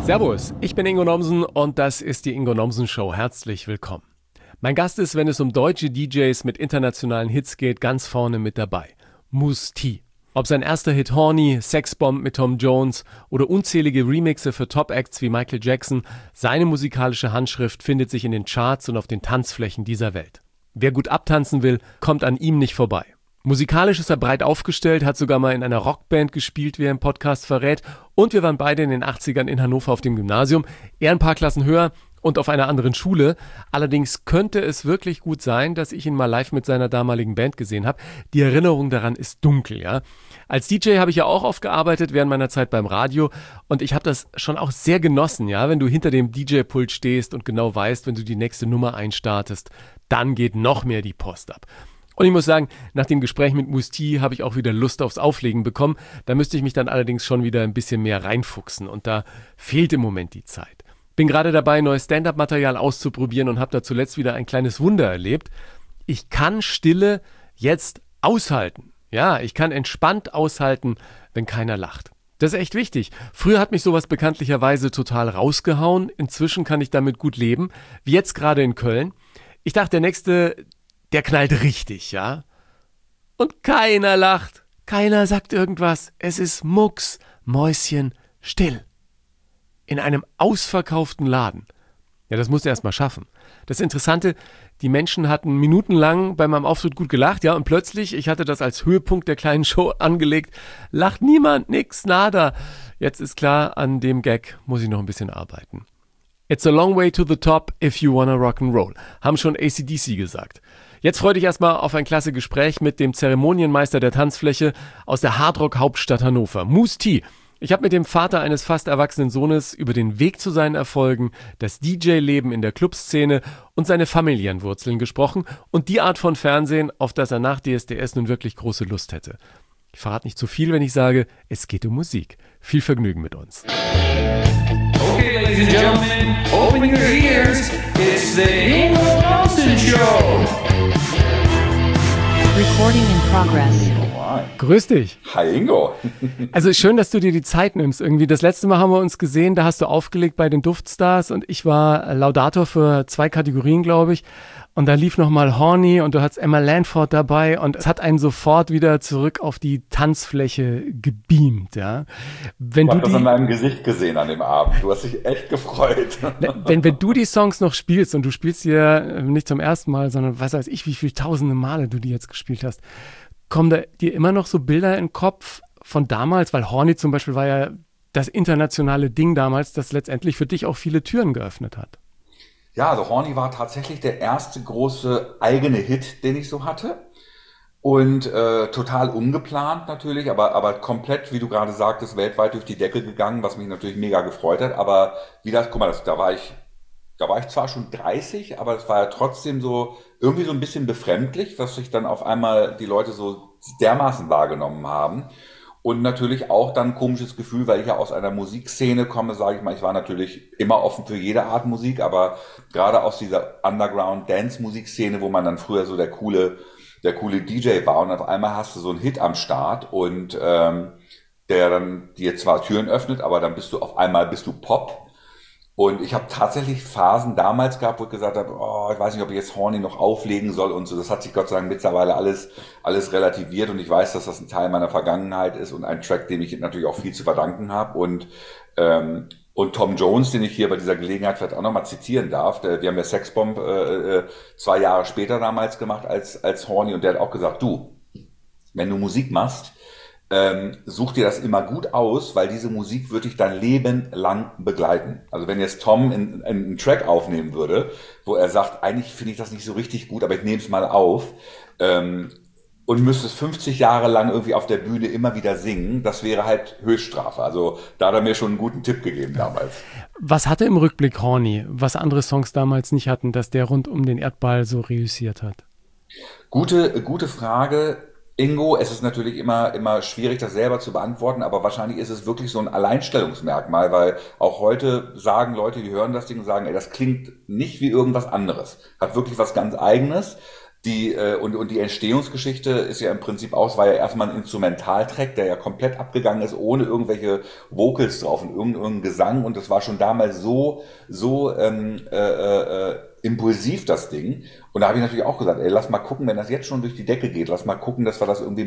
Servus, ich bin Ingo Nomsen und das ist die Ingo Nomsen Show. Herzlich willkommen. Mein Gast ist, wenn es um deutsche DJs mit internationalen Hits geht, ganz vorne mit dabei. Mousse T. Ob sein erster Hit Horny, Sexbomb mit Tom Jones oder unzählige Remixe für Top-Acts wie Michael Jackson, seine musikalische Handschrift findet sich in den Charts und auf den Tanzflächen dieser Welt. Wer gut abtanzen will, kommt an ihm nicht vorbei. Musikalisch ist er breit aufgestellt, hat sogar mal in einer Rockband gespielt, wie er im Podcast verrät. Und wir waren beide in den 80ern in Hannover auf dem Gymnasium. Er ein paar Klassen höher und auf einer anderen Schule. Allerdings könnte es wirklich gut sein, dass ich ihn mal live mit seiner damaligen Band gesehen habe. Die Erinnerung daran ist dunkel, ja. Als DJ habe ich ja auch oft gearbeitet während meiner Zeit beim Radio. Und ich habe das schon auch sehr genossen, ja. Wenn du hinter dem DJ-Pult stehst und genau weißt, wenn du die nächste Nummer einstartest, dann geht noch mehr die Post ab. Und ich muss sagen, nach dem Gespräch mit Mousse T habe ich auch wieder Lust aufs Auflegen bekommen. Da müsste ich mich dann allerdings schon wieder ein bisschen mehr reinfuchsen. Und da fehlt im Moment die Zeit. Bin gerade dabei, neues Stand-Up-Material auszuprobieren und habe da zuletzt wieder ein kleines Wunder erlebt. Ich kann Stille jetzt aushalten. Ja, ich kann entspannt aushalten, wenn keiner lacht. Das ist echt wichtig. Früher hat mich sowas bekanntlicherweise total rausgehauen. Inzwischen kann ich damit gut leben, wie jetzt gerade in Köln. Ich dachte, der nächste, der knallt richtig, ja? Und keiner lacht, keiner sagt irgendwas. Es ist Mäuschen still. In einem ausverkauften Laden. Ja, das musst du erst mal schaffen. Das Interessante, die Menschen hatten minutenlang bei meinem Auftritt gut gelacht, ja, und plötzlich, ich hatte das als Höhepunkt der kleinen Show angelegt, lacht niemand, nix, nada. Jetzt ist klar, an dem Gag muss ich noch ein bisschen arbeiten. It's a long way to the top if you wanna rock and roll, haben schon AC/DC gesagt. Jetzt freue dich erstmal auf ein klasse Gespräch mit dem Zeremonienmeister der Tanzfläche aus der Hardrock-Hauptstadt Hannover, Mousse T. Ich habe mit dem Vater eines fast erwachsenen Sohnes über den Weg zu seinen Erfolgen, das DJ-Leben in der Clubszene und seine familiären Wurzeln gesprochen und die Art von Fernsehen, auf das er nach DSDS nun wirklich große Lust hätte. Ich verrate nicht zu viel, wenn ich sage, es geht um Musik. Viel Vergnügen mit uns. Okay, ladies and gentlemen, open your ears. It's the Ingo Nomsen Show. Recording in progress. Grüß dich. Hi Ingo. Also schön, dass du dir die Zeit nimmst irgendwie. Das letzte Mal haben wir uns gesehen, da hast du aufgelegt bei den Duftstars und ich war Laudator für 2 Kategorien, glaube ich. Und da lief nochmal Horny und du hattest Emma Lanford dabei und es hat einen sofort wieder zurück auf die Tanzfläche gebeamt, ja. Ich habe das an deinem Gesicht gesehen an dem Abend. Du hast dich echt gefreut. Wenn du die Songs noch spielst und du spielst sie ja nicht zum ersten Mal, sondern was weiß ich, wie viele tausende Male du die jetzt gespielt hast, kommen da dir immer noch so Bilder in den Kopf von damals? Weil Horny zum Beispiel war ja das internationale Ding damals, das letztendlich für dich auch viele Türen geöffnet hat. Ja, also Horny war tatsächlich der erste große eigene Hit, den ich so hatte. Und total ungeplant natürlich, aber komplett, wie du gerade sagtest, weltweit durch die Decke gegangen, was mich natürlich mega gefreut hat. Aber wie das, guck mal, da war ich zwar schon 30, aber es war ja trotzdem so irgendwie so ein bisschen befremdlich, dass sich dann auf einmal die Leute so dermaßen wahrgenommen haben. Und natürlich auch dann ein komisches Gefühl, weil ich ja aus einer Musikszene komme, sage ich mal, ich war natürlich immer offen für jede Art Musik, aber gerade aus dieser Underground-Dance-Musikszene, wo man dann früher so der coole DJ war und auf einmal hast du so einen Hit am Start und der dann dir zwar Türen öffnet, aber dann bist du Pop. Und ich habe tatsächlich Phasen damals gehabt, wo ich gesagt habe, oh, ich weiß nicht, ob ich jetzt Horny noch auflegen soll und so. Das hat sich Gott sei Dank mittlerweile alles relativiert und ich weiß, dass das ein Teil meiner Vergangenheit ist und ein Track, dem ich natürlich auch viel zu verdanken habe. Und Tom Jones, den ich hier bei dieser Gelegenheit vielleicht auch nochmal zitieren darf, wir haben ja Sexbomb 2 Jahre später damals gemacht als Horny und der hat auch gesagt, du, wenn du Musik machst, such dir das immer gut aus, weil diese Musik wird dich dein Leben lang begleiten. Also wenn jetzt Tom einen Track aufnehmen würde, wo er sagt, eigentlich finde ich das nicht so richtig gut, aber ich nehme es mal auf und müsste es 50 Jahre lang irgendwie auf der Bühne immer wieder singen, das wäre halt Höchststrafe. Also da hat er mir schon einen guten Tipp gegeben damals. Was hatte im Rückblick Horny, was andere Songs damals nicht hatten, dass der rund um den Erdball so reüssiert hat? Gute Frage. Ingo, es ist natürlich immer schwierig, das selber zu beantworten, aber wahrscheinlich ist es wirklich so ein Alleinstellungsmerkmal, weil auch heute sagen Leute, die hören das Ding und sagen, ey, das klingt nicht wie irgendwas anderes. Hat wirklich was ganz Eigenes. Und die Entstehungsgeschichte ist ja im Prinzip auch, es war ja erstmal ein Instrumentaltrack, der ja komplett abgegangen ist, ohne irgendwelche Vocals drauf und irgendeinen Gesang. Und das war schon damals so impulsiv, das Ding. Und da habe ich natürlich auch gesagt, ey, lass mal gucken, wenn das jetzt schon durch die Decke geht, lass mal gucken, dass wir das irgendwie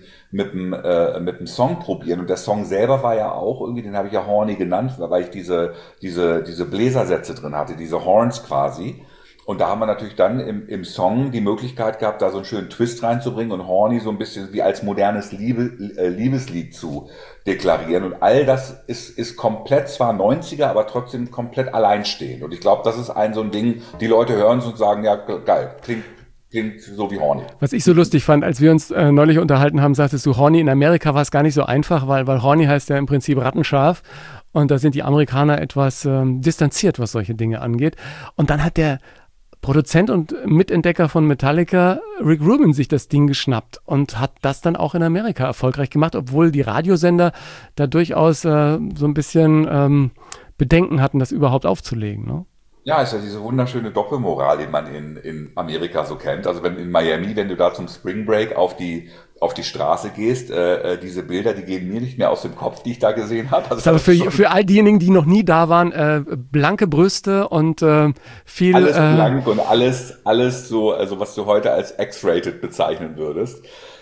mit dem Song probieren. Und der Song selber war ja auch irgendwie, den habe ich ja Horny genannt, weil ich diese Bläsersätze drin hatte, diese Horns quasi. Und da haben wir natürlich dann im Song die Möglichkeit gehabt, da so einen schönen Twist reinzubringen und Horny so ein bisschen wie als modernes Liebeslied zu deklarieren. Und all das ist komplett, zwar 90er, aber trotzdem komplett alleinstehend. Und ich glaube, das ist so ein Ding, die Leute hören es und sagen, ja, geil, klingt so wie Horny. Was ich so lustig fand, als wir uns neulich unterhalten haben, sagtest du, Horny, in Amerika war es gar nicht so einfach, weil Horny heißt ja im Prinzip rattenscharf. Und da sind die Amerikaner etwas distanziert, was solche Dinge angeht. Und dann hat der Produzent und Mitentdecker von Metallica, Rick Rubin, sich das Ding geschnappt und hat das dann auch in Amerika erfolgreich gemacht, obwohl die Radiosender da durchaus so ein bisschen Bedenken hatten, das überhaupt aufzulegen. Ne? Ja, ist ja diese wunderschöne Doppelmoral, die man in Amerika so kennt. Also in Miami, wenn du da zum Spring Break auf die Straße gehst, diese Bilder, die gehen mir nicht mehr aus dem Kopf, die ich da gesehen habe. Also das ist aber für all diejenigen, die noch nie da waren, blanke Brüste und viel... Alles blank und alles so, also was du heute als X-rated bezeichnen würdest.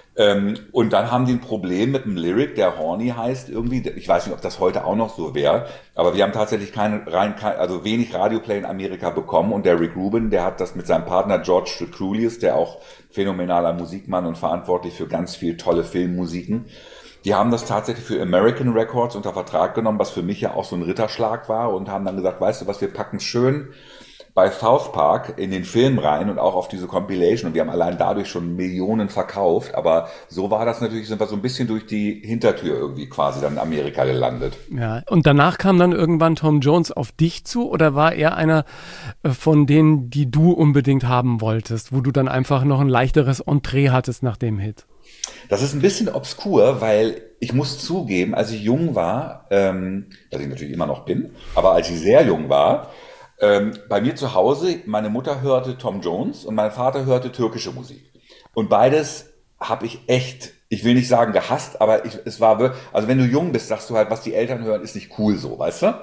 Und dann haben die ein Problem mit einem Lyric, der Horny heißt irgendwie. Ich weiß nicht, ob das heute auch noch so wäre, aber wir haben tatsächlich also wenig Radioplay in Amerika bekommen. Und der Rick Rubin, der hat das mit seinem Partner George Strakoulias, der auch phänomenaler Musikmann und verantwortlich für ganz viel tolle Filmmusiken. Die haben das tatsächlich für American Records unter Vertrag genommen, was für mich ja auch so ein Ritterschlag war, und haben dann gesagt, weißt du was, wir packen schön bei South Park in den Film rein und auch auf diese Compilation, und wir haben allein dadurch schon Millionen verkauft, aber so war das natürlich, sind wir so ein bisschen durch die Hintertür irgendwie quasi dann in Amerika gelandet. Ja, und danach kam dann irgendwann Tom Jones auf dich zu, oder war er einer von denen, die du unbedingt haben wolltest, wo du dann einfach noch ein leichteres Entree hattest nach dem Hit? Das ist ein bisschen obskur, weil ich muss zugeben, als ich jung war, was ich natürlich immer noch bin, aber als ich sehr jung war, bei mir zu Hause, meine Mutter hörte Tom Jones und mein Vater hörte türkische Musik. Und beides habe ich echt, ich will nicht sagen gehasst, aber es war wirklich, also wenn du jung bist, sagst du halt, was die Eltern hören, ist nicht cool so, weißt du?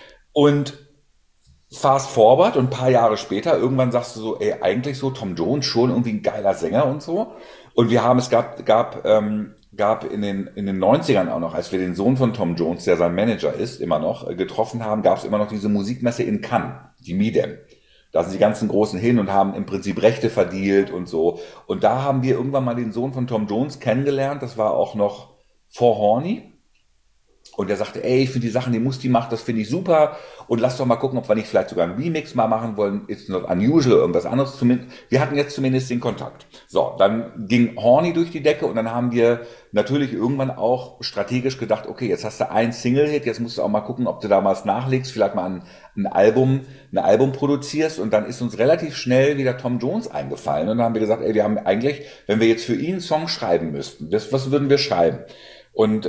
Und fast forward und ein paar Jahre später, irgendwann sagst du so, ey, eigentlich so Tom Jones schon irgendwie ein geiler Sänger und so. Und es gab in den 90ern auch noch, als wir den Sohn von Tom Jones, der sein Manager ist, immer noch getroffen haben, gab es immer noch diese Musikmesse in Cannes, die Midem. Da sind die ganzen Großen hin und haben im Prinzip Rechte verdealt und so. Und da haben wir irgendwann mal den Sohn von Tom Jones kennengelernt. Das war auch noch vor Horny. Und der sagte, ey, ich finde die Sachen, die Musti macht, das finde ich super. Und lass doch mal gucken, ob wir nicht vielleicht sogar einen Remix mal machen wollen. It's not unusual, irgendwas anderes. Wir hatten jetzt zumindest den Kontakt. So, dann ging Horny durch die Decke und dann haben wir natürlich irgendwann auch strategisch gedacht, okay, jetzt hast du einen Single-Hit, jetzt musst du auch mal gucken, ob du da was nachlegst, vielleicht mal ein Album produzierst. Und dann ist uns relativ schnell wieder Tom Jones eingefallen. Und dann haben wir gesagt, ey, wir haben eigentlich, wenn wir jetzt für ihn einen Song schreiben müssten, was würden wir schreiben? Und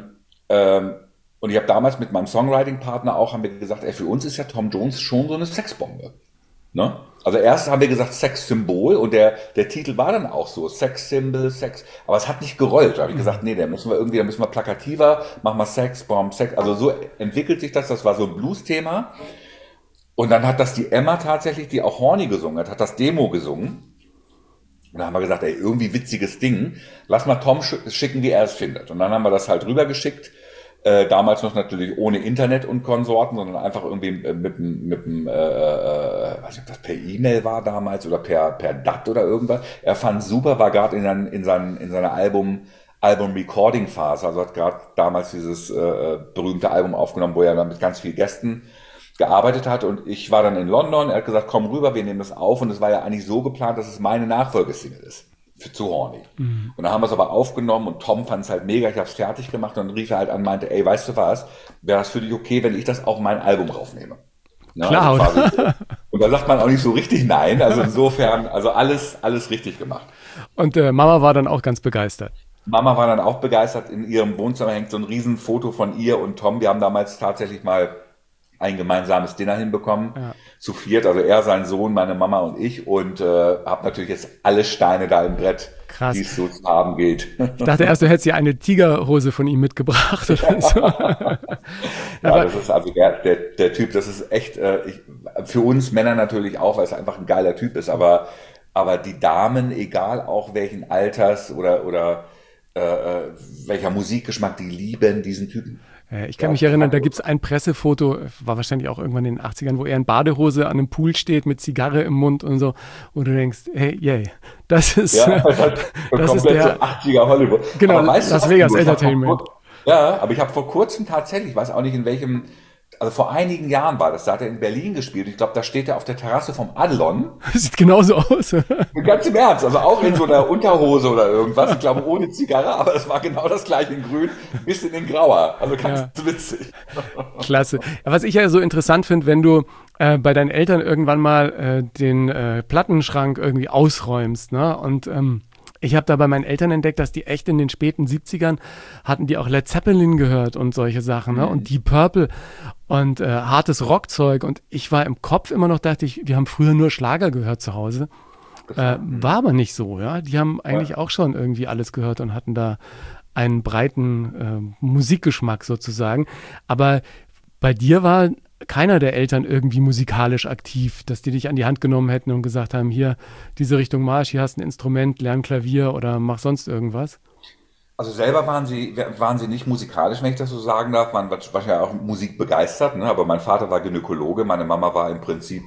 ich habe damals mit meinem Songwriting-Partner auch, haben wir gesagt, ey, für uns ist ja Tom Jones schon so eine Sexbombe. Ne? Also erst haben wir gesagt Sexsymbol, und der Titel war dann auch so, Sex-Symbol, Sex, aber es hat nicht gerollt. Da habe ich gesagt, nee, da müssen wir plakativer, machen wir Sex-Bomb, Sex, also so entwickelt sich das war so ein Blues-Thema. Und dann hat das die Emma tatsächlich, die auch Horny gesungen hat das Demo gesungen. Und dann haben wir gesagt, ey, irgendwie witziges Ding, lass mal Tom schicken, wie er es findet. Und dann haben wir das halt rübergeschickt, damals noch natürlich ohne Internet und Konsorten, sondern einfach irgendwie mit dem weiß nicht, ob das per E-Mail war damals oder per DAT oder irgendwas. Er fand super, war gerade in seiner Album-Recording-Phase, also hat gerade damals dieses berühmte Album aufgenommen, wo er dann mit ganz vielen Gästen gearbeitet hat, und ich war dann in London, er hat gesagt, komm rüber, wir nehmen das auf, und es war ja eigentlich so geplant, dass es meine Nachfolgesingle ist zu Horny. Und dann haben wir es aber aufgenommen, und Tom fand es halt mega, ich habe es fertig gemacht, und dann rief er halt an, meinte, ey, weißt du was, wäre das für dich okay, wenn ich das auf mein Album raufnehme? Ja, klar, also quasi, und da sagt man auch nicht so richtig nein, also insofern, also alles richtig gemacht. Und Mama war dann auch ganz begeistert. Mama war dann auch begeistert, in ihrem Wohnzimmer hängt so ein riesen Foto von ihr und Tom, wir haben damals tatsächlich mal ein gemeinsames Dinner hinbekommen, Ja. zu viert, also er, sein Sohn, meine Mama und ich und habe natürlich jetzt alle Steine da im Brett, Krass. die es so zu haben gilt. Ich dachte erst, du hättest ja eine Tigerhose von ihm mitgebracht oder so. Ja, das ist also der Typ, das ist echt, für uns Männer natürlich auch, weil es einfach ein geiler Typ ist, aber die Damen, egal auch welchen Alters oder welcher Musikgeschmack, die lieben diesen Typen. Ich kann mich erinnern, da gibt es ein Pressefoto, war wahrscheinlich auch irgendwann in den 80ern, wo er in Badehose an einem Pool steht mit Zigarre im Mund und so, wo du denkst, hey, yay, das ist, Ja, das das ist komplett so der, 80er Hollywood. genau, Aber weißt du Las was, Vegas Ingo, ich hab Entertainment. Ja, aber ich habe vor kurzem tatsächlich, ich weiß auch nicht in welchem, also vor einigen Jahren war das, da hat er in Berlin gespielt. Ich glaube, da steht er auf der Terrasse vom Adlon. Sieht genauso aus. Ganz im Ernst, also auch in so einer Unterhose oder irgendwas. Ich glaube, ohne Zigarre, aber es war genau das gleiche in grün, bis in grauer. Also ganz witzig. Klasse. Ja, was ich ja so interessant finde, wenn du bei deinen Eltern irgendwann mal den Plattenschrank irgendwie ausräumst, ne? Und ich habe da bei meinen Eltern entdeckt, dass die echt in den späten 70ern hatten die auch Led Zeppelin gehört und solche Sachen, ne? Und Deep Purple und hartes Rockzeug. Und ich war im Kopf immer noch, dachte ich, wir haben früher nur Schlager gehört zu Hause. War aber nicht so, ja. Die haben eigentlich auch schon irgendwie alles gehört und hatten da einen breiten Musikgeschmack sozusagen. Aber bei dir war keiner der Eltern irgendwie musikalisch aktiv, dass die dich an die Hand genommen hätten und gesagt haben, hier, diese Richtung Marsch, hier hast du ein Instrument, lern Klavier oder mach sonst irgendwas. Also selber waren sie nicht musikalisch, wenn ich das so sagen darf. Man war wahrscheinlich auch Musik begeistert, ne? Aber mein Vater war Gynäkologe, meine Mama war im Prinzip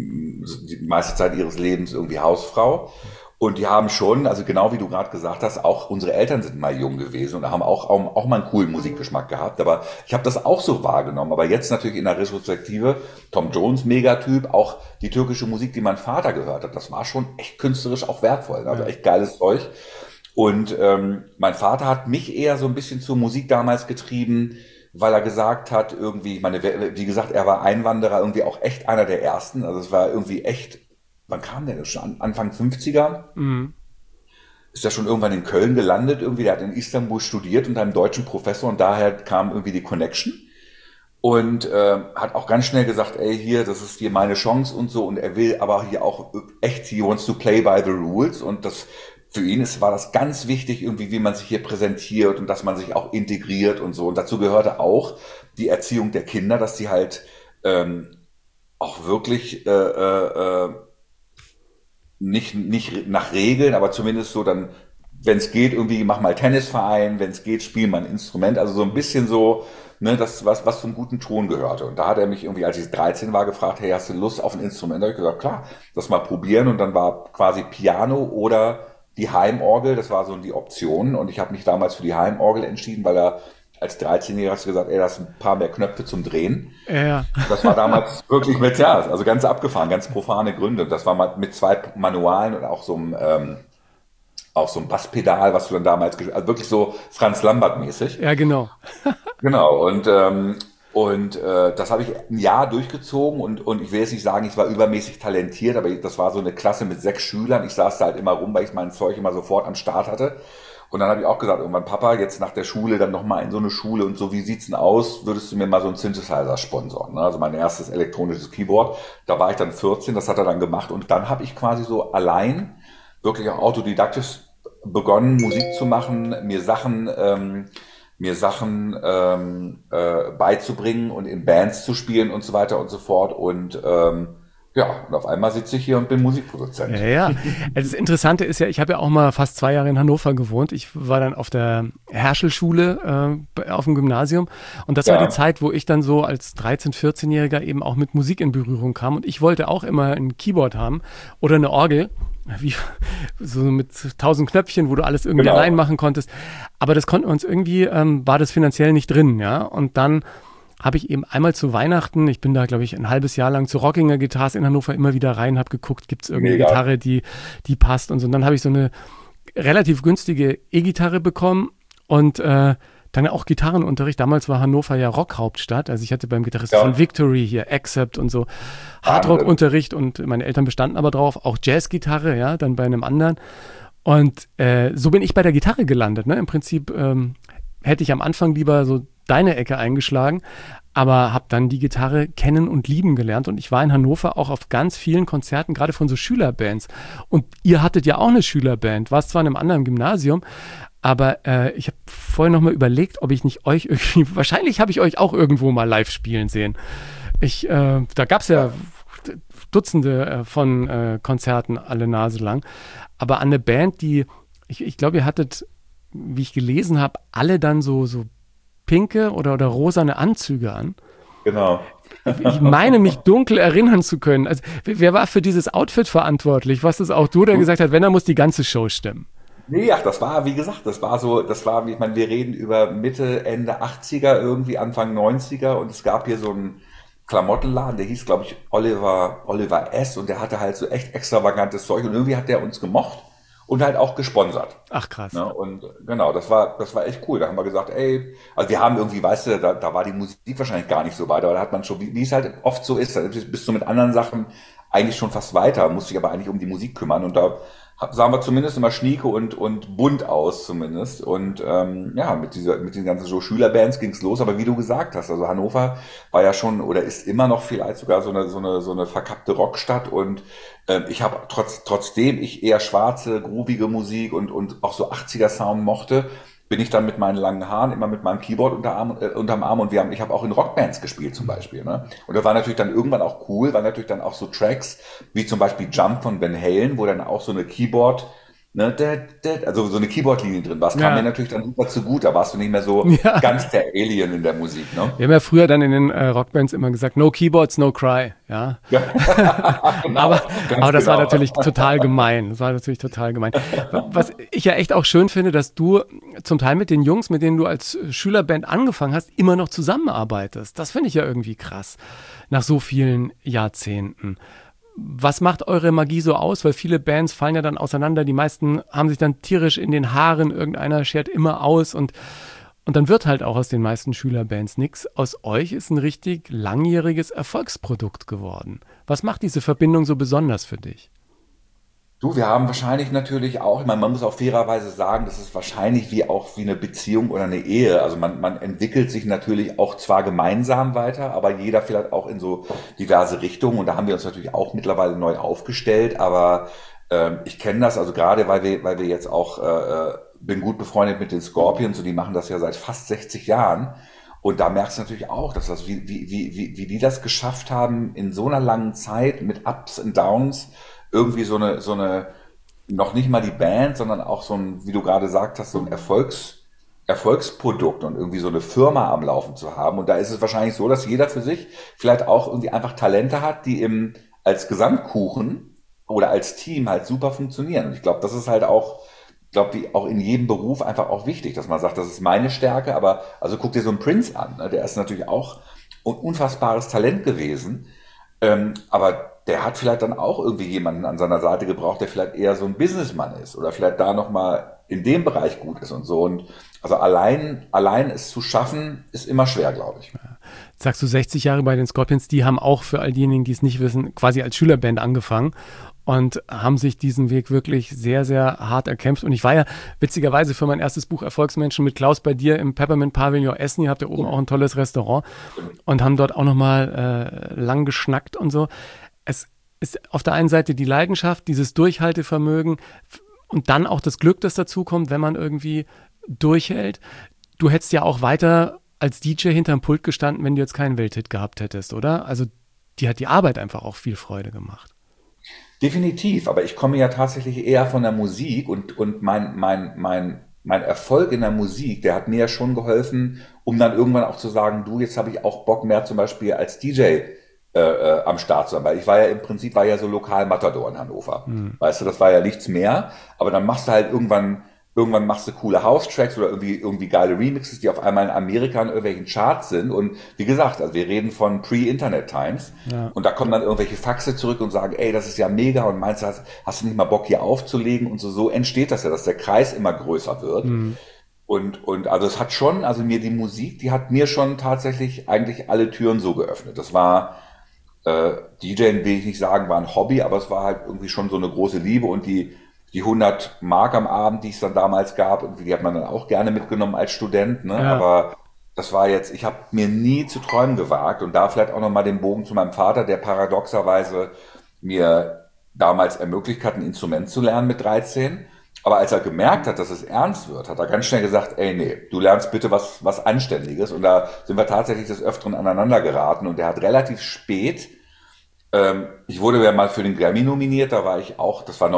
die meiste Zeit ihres Lebens irgendwie Hausfrau. Und die haben schon, also genau wie du gerade gesagt hast, auch unsere Eltern sind mal jung gewesen und haben auch mal einen coolen Musikgeschmack gehabt. Aber ich habe das auch so wahrgenommen. Aber jetzt natürlich in der Retrospektive, Tom Jones, Megatyp, auch die türkische Musik, die mein Vater gehört hat, das war schon echt künstlerisch auch wertvoll. Ne? Also echt geiles Zeug. Und mein Vater hat mich eher so ein bisschen zur Musik damals getrieben, weil er gesagt hat, irgendwie, ich meine, wie gesagt, er war Einwanderer, irgendwie auch echt einer der ersten. Also es war irgendwie echt, wann kam der denn schon? Anfang 50er? Ist ja schon irgendwann in Köln gelandet, irgendwie, der hat in Istanbul studiert unter einem deutschen Professor und daher kam irgendwie die Connection. Und hat auch ganz schnell gesagt, ey, hier, das ist hier meine Chance und so. Und er will aber hier auch echt, he wants to play by the rules. Und das für ihn war das ganz wichtig, irgendwie, wie man sich hier präsentiert und dass man sich auch integriert und so. Und dazu gehörte auch die Erziehung der Kinder, dass die halt auch wirklich nicht nach Regeln, aber zumindest so dann, wenn es geht, irgendwie mach mal Tennisverein, wenn es geht, spiel mal ein Instrument. Also so ein bisschen so, ne, das was zum guten Ton gehörte. Und da hat er mich irgendwie, als ich 13 war, gefragt, hey, hast du Lust auf ein Instrument? Da habe ich gesagt, klar, das mal probieren. Und dann war quasi Piano oder die Heimorgel, das war so die Option. Und ich habe mich damals für die Heimorgel entschieden, weil er als 13-Jähriger hast du gesagt, ey, da hast ein paar mehr Knöpfe zum Drehen. Ja. Das war damals wirklich mit, ja, also ganz abgefahren, ganz profane Gründe. Das war mal mit 2 Manualen und auch so einem Basspedal, was du dann damals, also wirklich so Franz Lambert-mäßig. Ja, genau. Genau, und das habe ich ein Jahr durchgezogen und ich will jetzt nicht sagen, ich war übermäßig talentiert, aber das war so eine Klasse mit 6 Schülern. Ich saß da halt immer rum, weil ich mein Zeug immer sofort am Start hatte. Und dann habe ich auch gesagt, irgendwann, Papa, jetzt nach der Schule dann nochmal in so eine Schule und so, wie sieht's denn aus? Würdest du mir mal so einen Synthesizer sponsoren? Ne? Also mein erstes elektronisches Keyboard. Da war ich dann 14, das hat er dann gemacht und dann habe ich quasi so allein, wirklich auch autodidaktisch begonnen, Musik zu machen, mir Sachen beizubringen und in Bands zu spielen und so weiter und so fort. Und und auf einmal sitze ich hier und bin Musikproduzent. Ja. Das Interessante ist ja, ich habe ja auch mal fast 2 Jahre in Hannover gewohnt. Ich war dann auf der Herschel-Schule auf dem Gymnasium. Und das war die Zeit, wo ich dann so als 13-, 14-Jähriger eben auch mit Musik in Berührung kam. Und ich wollte auch immer ein Keyboard haben oder eine Orgel. Wie, so mit 1000 Knöpfchen, wo du alles irgendwie allein machen konntest. Aber das konnten wir uns irgendwie, war das finanziell nicht drin, ja. Und dann habe ich eben einmal zu Weihnachten, ich bin da, glaube ich, ein halbes Jahr lang zu Rockinger Guitars in Hannover immer wieder rein, habe geguckt, gibt es irgendeine Gitarre, die passt und so. Und dann habe ich so eine relativ günstige E-Gitarre bekommen und dann auch Gitarrenunterricht. Damals war Hannover ja Rockhauptstadt. Also ich hatte beim Gitarristen von Victory hier Accept und so Hardrock-Unterricht und meine Eltern bestanden aber drauf. Auch Jazzgitarre, ja, dann bei einem anderen. Und so bin ich bei der Gitarre gelandet. Ne? Im Prinzip hätte ich am Anfang lieber so deine Ecke eingeschlagen. aber habe dann die Gitarre kennen und lieben gelernt und ich war in Hannover auch auf ganz vielen Konzerten, gerade von so Schülerbands. Und ihr hattet ja auch eine Schülerband, warst zwar in einem anderen Gymnasium, aber ich habe vorhin nochmal überlegt, ob ich nicht euch irgendwie, wahrscheinlich habe ich euch auch irgendwo mal live spielen sehen. Da gab es ja Dutzende von Konzerten alle Nase lang, aber an eine Band, ich glaube, ihr hattet, wie ich gelesen habe, alle dann so pinke oder rosane Anzüge an. Genau. Ich meine, mich dunkel erinnern zu können. Also, wer war für dieses Outfit verantwortlich? Was ist auch du, der gesagt hat, wenn, dann muss die ganze Show stimmen? Nee, ach, das war, wie gesagt, ich meine, wir reden über Mitte, Ende 80er, irgendwie Anfang 90er und es gab hier so einen Klamottenladen, der hieß, glaube ich, Oliver S. und der hatte halt so echt extravagantes Zeug und irgendwie hat der uns gemocht und halt auch gesponsert. Ach, krass. Ne? Und genau, das war echt cool. Da haben wir gesagt, ey, also wir haben irgendwie, weißt du, da war die Musik wahrscheinlich gar nicht so weit, aber da hat man schon, wie es halt oft so ist, da bist du mit anderen Sachen eigentlich schon fast weiter, musst dich aber eigentlich um die Musik kümmern und da sahen wir zumindest immer schnieke und bunt aus zumindest. Und ja, mit den ganzen so Schülerbands ging's los. Aber wie du gesagt hast, also Hannover war ja schon oder ist immer noch vielleicht sogar so eine verkappte Rockstadt. Und ich habe trotzdem ich eher schwarze, groovige Musik und auch so 80er Sound mochte, bin ich dann mit meinen langen Haaren immer mit meinem Keyboard unterm Arm und ich habe auch in Rockbands gespielt zum Beispiel. Ne? Und das war natürlich dann irgendwann auch cool, weil natürlich dann auch so Tracks wie zum Beispiel Jump von Van Halen, wo dann auch so eine Keyboard, ne, also so eine Keyboard-Linie drin war. Das kam mir natürlich dann super zu gut, da warst du nicht mehr so ganz der Alien in der Musik. Ne? Wir haben ja früher dann in den Rockbands immer gesagt, no keyboards, no cry. Ja. Genau, aber das war natürlich total gemein. Was ich ja echt auch schön finde, dass du zum Teil mit den Jungs, mit denen du als Schülerband angefangen hast, immer noch zusammenarbeitest. Das finde ich ja irgendwie krass, nach so vielen Jahrzehnten. Was macht eure Magie so aus? Weil viele Bands fallen ja dann auseinander, die meisten haben sich dann tierisch in den Haaren, irgendeiner schert immer aus und dann wird halt auch aus den meisten Schülerbands nichts. Aus euch ist ein richtig langjähriges Erfolgsprodukt geworden. Was macht diese Verbindung so besonders für dich? Du, wir haben wahrscheinlich natürlich auch, ich meine, man muss auch fairerweise sagen, das ist wahrscheinlich wie eine Beziehung oder eine Ehe. Also man entwickelt sich natürlich auch zwar gemeinsam weiter, aber jeder vielleicht auch in so diverse Richtungen. Und da haben wir uns natürlich auch mittlerweile neu aufgestellt. Aber ich kenne das, also gerade weil wir jetzt auch, bin gut befreundet mit den Scorpions und die machen das ja seit fast 60 Jahren. Und da merkst du natürlich auch, dass wie die das geschafft haben, in so einer langen Zeit mit Ups und Downs irgendwie so eine, noch nicht mal die Band, sondern auch so ein, wie du gerade gesagt hast, so ein Erfolgsprodukt und irgendwie so eine Firma am Laufen zu haben. Und da ist es wahrscheinlich so, dass jeder für sich vielleicht auch irgendwie einfach Talente hat, die als Gesamtkuchen oder als Team halt super funktionieren. Und ich glaube, das ist halt auch, wie auch in jedem Beruf einfach auch wichtig, dass man sagt, das ist meine Stärke, aber also guck dir so einen Prince an, ne? Der ist natürlich auch ein unfassbares Talent gewesen, aber der hat vielleicht dann auch irgendwie jemanden an seiner Seite gebraucht, der vielleicht eher so ein Businessman ist oder vielleicht da nochmal in dem Bereich gut ist und so. Und also allein es zu schaffen, ist immer schwer, glaube ich. Jetzt sagst du 60 Jahre bei den Scorpions, die haben auch für all diejenigen, die es nicht wissen, quasi als Schülerband angefangen und haben sich diesen Weg wirklich sehr, sehr hart erkämpft. Und ich war ja witzigerweise für mein erstes Buch Erfolgsmenschen mit Klaus bei dir im Peppermint Pavillon Essen. Ihr habt ja oben auch ein tolles Restaurant und haben dort auch nochmal lang geschnackt und so. Es ist auf der einen Seite die Leidenschaft, dieses Durchhaltevermögen und dann auch das Glück, das dazukommt, wenn man irgendwie durchhält. Du hättest ja auch weiter als DJ hinterm Pult gestanden, wenn du jetzt keinen Welthit gehabt hättest, oder? Also die hat die Arbeit einfach auch viel Freude gemacht. Definitiv, aber ich komme ja tatsächlich eher von der Musik und mein Erfolg in der Musik, der hat mir ja schon geholfen, um dann irgendwann auch zu sagen, du, jetzt habe ich auch Bock mehr zum Beispiel als DJ am Start zu sein, weil ich war ja im Prinzip so Lokal-Matador in Hannover. Weißt du, das war ja nichts mehr, aber dann machst du halt irgendwann machst du coole House-Tracks oder irgendwie geile Remixes, die auf einmal in Amerika in irgendwelchen Charts sind und wie gesagt, also wir reden von Pre-Internet-Times und da kommen dann irgendwelche Faxe zurück und sagen, ey, das ist ja mega und meinst du, hast du nicht mal Bock hier aufzulegen und so entsteht das ja, dass der Kreis immer größer wird. Und also es hat schon, also mir die Musik, die hat mir schon tatsächlich eigentlich alle Türen so geöffnet. Das war DJing will ich nicht sagen, war ein Hobby, aber es war halt irgendwie schon so eine große Liebe und die 100 Mark am Abend, die es dann damals gab, irgendwie, die hat man dann auch gerne mitgenommen als Student, ne? Ja. das war jetzt, ich habe mir nie zu träumen gewagt und da vielleicht auch nochmal den Bogen zu meinem Vater, der paradoxerweise mir damals ermöglicht hat, ein Instrument zu lernen mit 13. Aber als er gemerkt hat, dass es ernst wird, hat er ganz schnell gesagt, ey, nee, du lernst bitte was Anständiges. Und da sind wir tatsächlich des Öfteren aneinander geraten. Und er hat relativ spät, ich wurde ja mal für den Grammy nominiert, da war ich auch, das war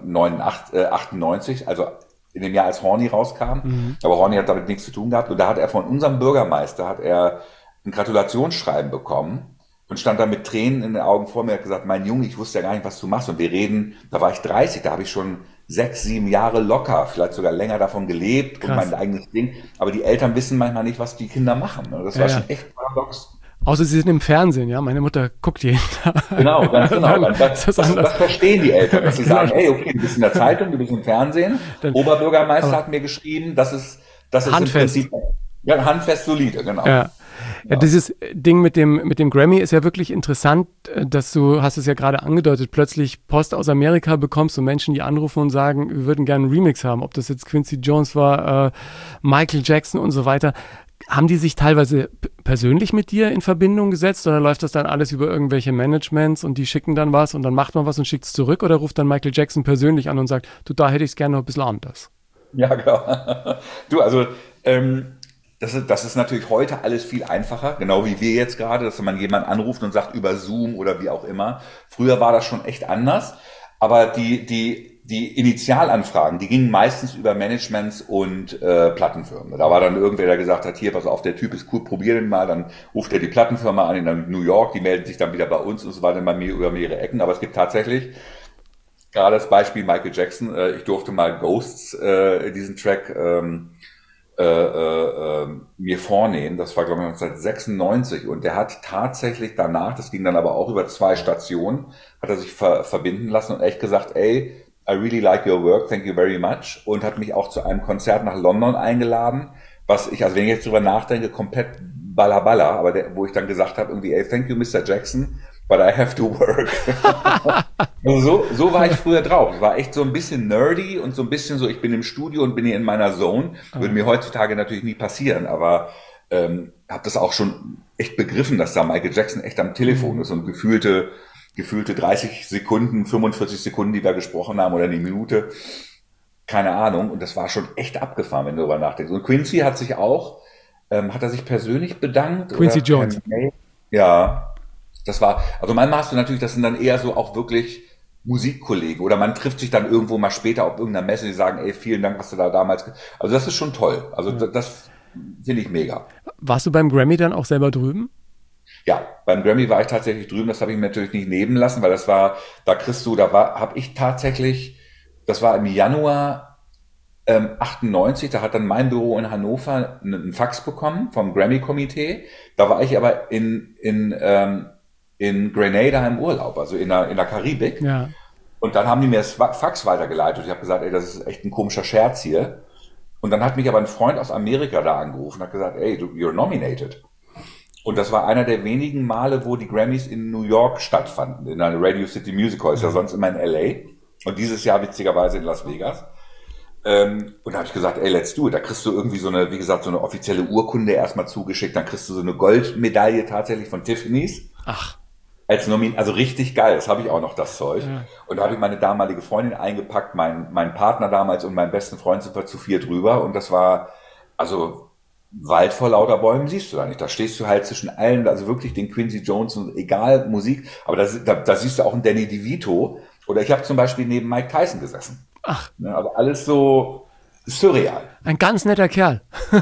1998, also in dem Jahr, als Horny rauskam. Aber Horny hat damit nichts zu tun gehabt. Und da hat er von unserem Bürgermeister, hat er ein Gratulationsschreiben bekommen und stand da mit Tränen in den Augen vor mir und hat gesagt, mein Junge, ich wusste ja gar nicht, was du machst. Und wir reden, da war ich 30, da habe ich schon 6, 7 Jahre locker, vielleicht sogar länger davon gelebt und mein eigenes Ding. Aber die Eltern wissen manchmal nicht, was die Kinder machen. Das war schon echt paradox. Außer sie sind im Fernsehen, ja. Meine Mutter guckt jeden Tag. Genau, ganz genau. Das verstehen die Eltern, dass sie sagen, ey, okay, du bist in der Zeitung, du bist im Fernsehen. Oberbürgermeister hat mir geschrieben, das ist handfest. Im Prinzip ja, handfest solide, genau. Ja. Ja, dieses Ding mit dem Grammy ist ja wirklich interessant, dass du, hast es ja gerade angedeutet, plötzlich Post aus Amerika bekommst und Menschen, die anrufen und sagen, wir würden gerne einen Remix haben, ob das jetzt Quincy Jones war, Michael Jackson und so weiter. Haben die sich teilweise persönlich mit dir in Verbindung gesetzt oder läuft das dann alles über irgendwelche Managements und die schicken dann was und dann macht man was und schickt es zurück oder ruft dann Michael Jackson persönlich an und sagt, du, da hätte ich es gerne noch ein bisschen anders? Ja, genau. Du, also das ist natürlich heute alles viel einfacher, genau wie wir jetzt gerade, dass man jemanden anruft und sagt über Zoom oder wie auch immer. Früher war das schon echt anders, aber die Initialanfragen, die gingen meistens über Managements und Plattenfirmen. Da war dann irgendwer, der gesagt hat, hier, pass auf, der Typ ist cool, probier den mal. Dann ruft er die Plattenfirma an in New York, die melden sich dann wieder bei uns und so weiter, bei mir über mehrere Ecken. Aber es gibt tatsächlich, gerade das Beispiel Michael Jackson, ich durfte mal Ghosts, diesen Track, mir vornehmen. Das war, glaube ich, 1996 und der hat tatsächlich danach, das ging dann aber auch über 2 Stationen, hat er sich verbinden lassen und echt gesagt, ey, I really like your work, thank you very much und hat mich auch zu einem Konzert nach London eingeladen, was ich, also wenn ich jetzt drüber nachdenke, komplett balla, aber wo ich dann gesagt habe, irgendwie, ey, thank you Mr. Jackson, but I have to work. Also so war ich früher drauf. Ich war echt so ein bisschen nerdy und so ein bisschen so, ich bin im Studio und bin hier in meiner Zone. Würde mir heutzutage natürlich nie passieren, aber habe das auch schon echt begriffen, dass da Michael Jackson echt am Telefon ist und gefühlte 30 Sekunden, 45 Sekunden, die wir gesprochen haben oder eine Minute, keine Ahnung. Und das war schon echt abgefahren, wenn du darüber nachdenkst. Und Quincy hat sich auch, hat er sich persönlich bedankt? Quincy Jones. Ja. Das war, also manchmal hast du natürlich, das sind dann eher so auch wirklich Musikkollegen oder man trifft sich dann irgendwo mal später auf irgendeiner Messe, die sagen, ey, vielen Dank, was du da damals, also das ist schon toll. Also das finde ich mega. Warst du beim Grammy dann auch selber drüben? Ja, beim Grammy war ich tatsächlich drüben, das habe ich mir natürlich nicht nehmen lassen, weil das war, habe ich tatsächlich, das war im Januar 98, da hat dann mein Büro in Hannover einen Fax bekommen vom Grammy-Komitee. Da war ich aber in Grenada im Urlaub, also in der Karibik. Ja. Und dann haben die mir das Fax weitergeleitet. Ich habe gesagt, ey, das ist echt ein komischer Scherz hier. Und dann hat mich aber ein Freund aus Amerika da angerufen und hat gesagt, ey, you're nominated. Und das war einer der wenigen Male, wo die Grammys in New York stattfanden, in einer Radio City Music Hall, ist ja sonst immer in LA. Und dieses Jahr witzigerweise in Las Vegas. Und da habe ich gesagt, ey, let's do it. Da kriegst du irgendwie so eine, wie gesagt, so eine offizielle Urkunde erstmal zugeschickt. Dann kriegst du so eine Goldmedaille tatsächlich von Tiffany's. Ach. Als also richtig geil. Das habe ich auch noch, das Zeug. Ja. Und da habe ich meine damalige Freundin eingepackt, mein Partner damals und meinen besten Freund sind wir zu 4 drüber. Und das war, also Wald vor lauter Bäumen siehst du da nicht. Da stehst du halt zwischen allen, also wirklich den Quincy Jones und egal Musik. Aber da siehst du auch einen Danny DeVito. Oder ich habe zum Beispiel neben Mike Tyson gesessen. Ach. Also alles so surreal. Ein ganz netter Kerl.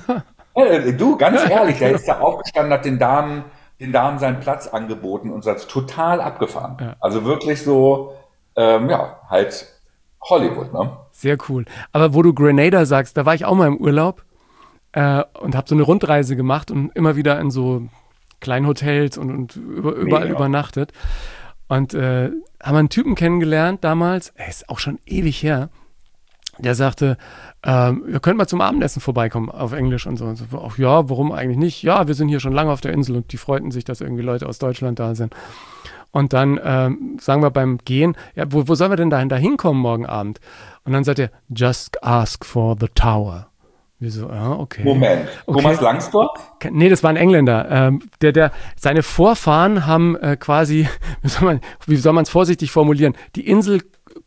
Du, ganz ehrlich, der ist da aufgestanden, hat den Damen seinen Platz angeboten und ist total abgefahren. Ja. Also wirklich so, halt Hollywood, ne? Sehr cool. Aber wo du Grenada sagst, da war ich auch mal im Urlaub und habe so eine Rundreise gemacht und immer wieder in so kleinen Hotels und überall übernachtet. Und haben einen Typen kennengelernt damals, ist auch schon ewig her, der sagte, ihr könnt mal zum Abendessen vorbeikommen auf Englisch und so. Und so. Ach ja, warum eigentlich nicht? Ja, wir sind hier schon lange auf der Insel und die freuten sich, dass irgendwie Leute aus Deutschland da sind. Und dann sagen wir beim Gehen, ja, wo sollen wir denn da hinkommen morgen Abend? Und dann sagt er, just ask for the tower. Wir so, okay. Moment, Okay. Thomas Langsdorff? Nee, das war ein Engländer. Seine Vorfahren haben quasi, wie soll man es vorsichtig formulieren, die Insel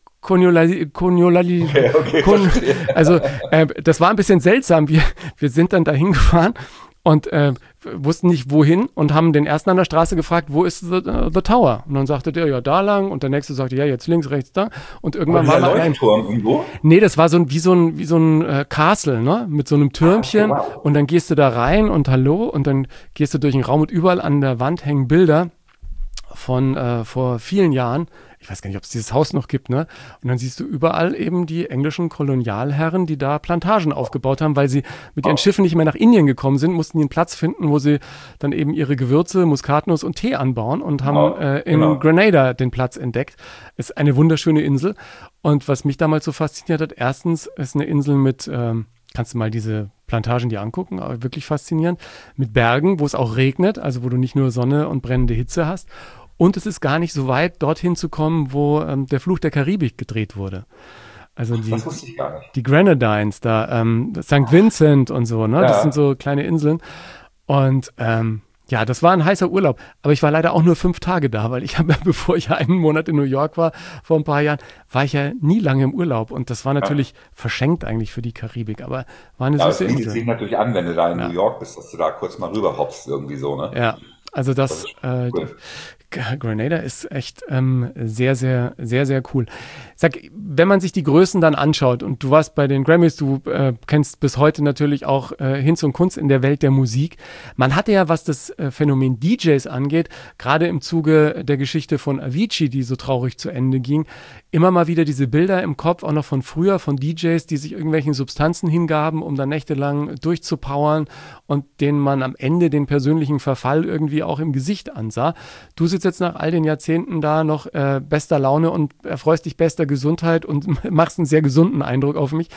also das war ein bisschen seltsam. Wir sind dann dahin gefahren und wussten nicht wohin und haben den ersten an der Straße gefragt, wo ist the Tower? Und dann sagte der, ja, da lang, und der nächste sagte, ja, jetzt links, rechts, da. Und irgendwann war mal ein Leuchtturm irgendwo? Nee, das war wie so ein Castle, ne? Mit so einem Türmchen. Wow. Und dann gehst du da rein und hallo, und dann gehst du durch den Raum und überall an der Wand hängen Bilder von vor vielen Jahren. Ich weiß gar nicht, ob es dieses Haus noch gibt, ne? Und dann siehst du überall eben die englischen Kolonialherren, die da Plantagen aufgebaut haben, weil sie mit ihren Schiffen nicht mehr nach Indien gekommen sind, mussten die einen Platz finden, wo sie dann eben ihre Gewürze, Muskatnuss und Tee anbauen, und haben in Grenada den Platz entdeckt. Ist eine wunderschöne Insel. Und was mich damals so fasziniert hat, erstens ist eine Insel mit, kannst du mal diese Plantagen dir angucken, aber wirklich faszinierend, mit Bergen, wo es auch regnet, also wo du nicht nur Sonne und brennende Hitze hast. Und es ist gar nicht so weit, dorthin zu kommen, wo der Fluch der Karibik gedreht wurde. Also Das wusste ich gar nicht. die Grenadines, da St. Vincent und so, ne? Das sind so kleine Inseln. Und ja, das war ein heißer Urlaub. Aber ich war leider auch nur 5 Tage da, weil ich habe, bevor ich einen Monat in New York war, vor ein paar Jahren, war ich ja nie lange im Urlaub. Und das war natürlich verschenkt eigentlich für die Karibik. Aber war eine Ja, süße es bietet Insel. sich natürlich an, wenn du da in New York bist, dass du da kurz mal rüber hoppst, irgendwie so, ne? Ja, also das, Cool. Grenada ist echt sehr, sehr, sehr, sehr cool. Sag, wenn man sich die Größen dann anschaut, und du warst bei den Grammys, du kennst bis heute natürlich auch Hinz und Kunst in der Welt der Musik. Man hatte ja, was das Phänomen DJs angeht, gerade im Zuge der Geschichte von Avicii, die so traurig zu Ende ging, immer mal wieder diese Bilder im Kopf, auch noch von früher, von DJs, die sich irgendwelchen Substanzen hingaben, um dann nächtelang durchzupowern und denen man am Ende den persönlichen Verfall irgendwie auch im Gesicht ansah. Du sitzt jetzt nach all den Jahrzehnten da noch bester Laune und erfreust dich bester Gesundheit und machst einen sehr gesunden Eindruck auf mich.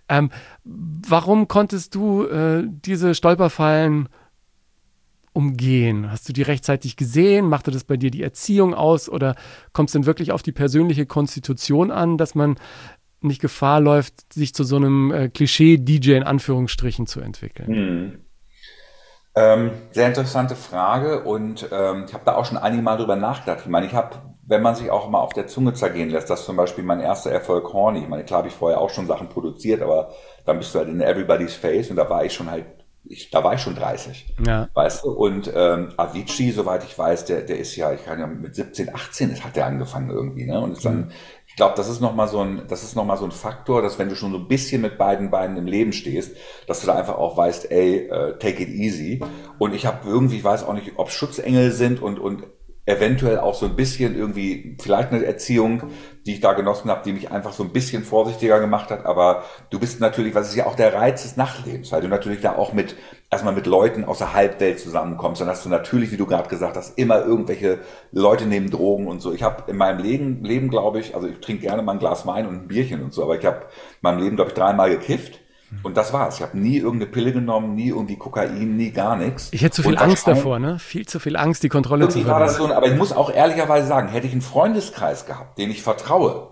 Warum konntest du diese Stolperfallen umgehen? Hast du die rechtzeitig gesehen? Machte das bei dir die Erziehung aus? Oder kommt es denn wirklich auf die persönliche Konstitution an, dass man nicht Gefahr läuft, sich zu so einem Klischee-DJ in Anführungsstrichen zu entwickeln? Sehr interessante Frage, und ich habe da auch schon einige Mal drüber nachgedacht. Ich meine, wenn man sich auch mal auf der Zunge zergehen lässt, dass zum Beispiel mein erster Erfolg Horny, ich meine, klar habe ich vorher auch schon Sachen produziert, aber dann bist du halt in Everybody's Face, und da war ich schon 30, Ja. weißt du, und Avicii, soweit ich weiß, der ist ja, ich kann ja mit 17, 18 hat der angefangen irgendwie, ne, und ist dann, ich glaube, das ist nochmal so ein Faktor, dass wenn du schon so ein bisschen mit beiden Beinen im Leben stehst, dass du da einfach auch weißt, ey, take it easy. Und ich habe irgendwie, ich weiß auch nicht, ob Schutzengel sind und eventuell auch so ein bisschen irgendwie, vielleicht eine Erziehung, die ich da genossen habe, die mich einfach so ein bisschen vorsichtiger gemacht hat. Aber du bist natürlich, was ist ja auch der Reiz des Nachtlebens, weil du natürlich da auch erstmal mit Leuten aus der Halbwelt zusammenkommst. Dann hast du natürlich, wie du gerade gesagt hast, immer irgendwelche Leute nehmen Drogen und so. Ich habe in meinem Leben, glaube ich, also ich trinke gerne mal ein Glas Wein und ein Bierchen und so, aber ich habe in meinem Leben, glaube ich, 3-mal gekifft. Und das war's. Ich habe nie irgendeine Pille genommen, nie irgendwie Kokain, nie gar nichts. Ich hätte zu viel Angst davor, ne? Viel zu viel Angst, die Kontrolle zu irgendwie war das verlieren. so, aber ich muss auch ehrlicherweise sagen, hätte ich einen Freundeskreis gehabt, den ich vertraue,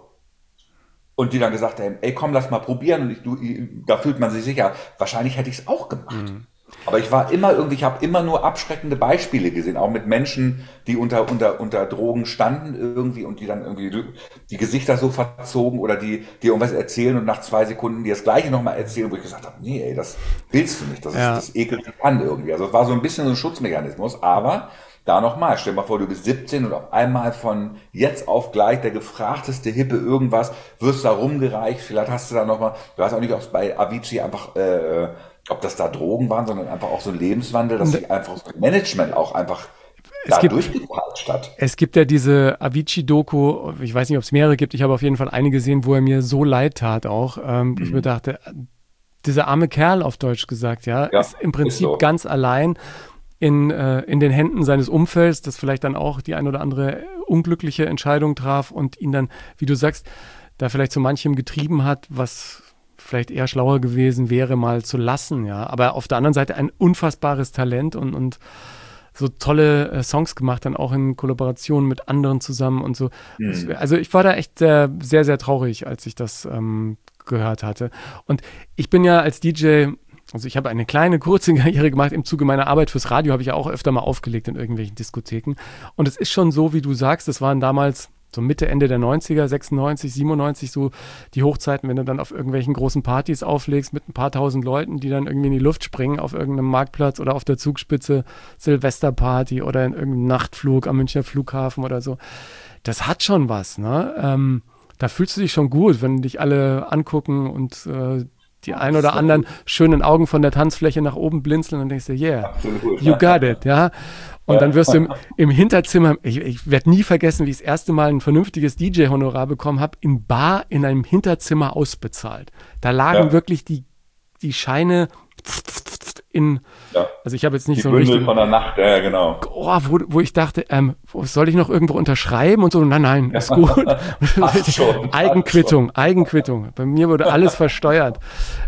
und die dann gesagt haben, ey, komm, lass mal probieren, und da fühlt man sich sicher, wahrscheinlich hätte ich es auch gemacht. Aber ich habe immer nur abschreckende Beispiele gesehen, auch mit Menschen, die unter Drogen standen irgendwie und die dann irgendwie die Gesichter so verzogen oder die irgendwas erzählen und nach 2 Sekunden die das Gleiche nochmal erzählen, wo ich gesagt habe, nee, ey, das willst du nicht, das ekelt dich an irgendwie. Also es war so ein bisschen so ein Schutzmechanismus, aber da nochmal, stell dir mal vor, du bist 17 und auf einmal von jetzt auf gleich der gefragteste Hippe irgendwas, wirst da rumgereicht, vielleicht hast du da nochmal, ich weiß auch nicht, ob es bei Avicii einfach, ob das da Drogen waren, sondern einfach auch so ein Lebenswandel, dass sich einfach so ein Management auch einfach da durchgepeitscht hat. Es gibt ja diese Avicii-Doku, ich weiß nicht, ob es mehrere gibt, ich habe auf jeden Fall eine gesehen, wo er mir so leid tat auch. Ich mir dachte, dieser arme Kerl, auf Deutsch gesagt, ja, ist im Prinzip so. ganz allein in den Händen seines Umfelds, das vielleicht dann auch die ein oder andere unglückliche Entscheidung traf und ihn dann, wie du sagst, da vielleicht zu manchem getrieben hat, was vielleicht eher schlauer gewesen wäre, mal zu lassen, ja. Aber auf der anderen Seite ein unfassbares Talent und so tolle Songs gemacht, dann auch in Kollaboration mit anderen zusammen und so. Also ich war da echt sehr, sehr, sehr traurig, als ich das gehört hatte. Und ich bin ja als DJ Also ich habe eine kleine, kurze Karriere gemacht. Im Zuge meiner Arbeit fürs Radio habe ich ja auch öfter mal aufgelegt in irgendwelchen Diskotheken. Und es ist schon so, wie du sagst, das waren damals so Mitte, Ende der 90er, 96, 97 so die Hochzeiten, wenn du dann auf irgendwelchen großen Partys auflegst mit ein paar tausend Leuten, die dann irgendwie in die Luft springen auf irgendeinem Marktplatz oder auf der Zugspitze, Silvesterparty oder in irgendeinem Nachtflug am Münchner Flughafen oder so. Das hat schon was, ne? Da fühlst du dich schon gut, wenn dich alle angucken und die ein oder anderen schönen Augen von der Tanzfläche nach oben blinzeln und denkst dir, yeah, you got it, ja. Und dann wirst du im Hinterzimmer, ich werde nie vergessen, wie ich das erste Mal ein vernünftiges DJ-Honorar bekommen habe, in Bar in einem Hinterzimmer ausbezahlt. Da lagen wirklich die Scheine in, also ich habe jetzt nicht die so Bündel richtig von der Nacht, ja, genau. wo ich dachte, soll ich noch irgendwo unterschreiben und so? Nein, ist gut. Eigenquittung. Bei mir wurde alles versteuert.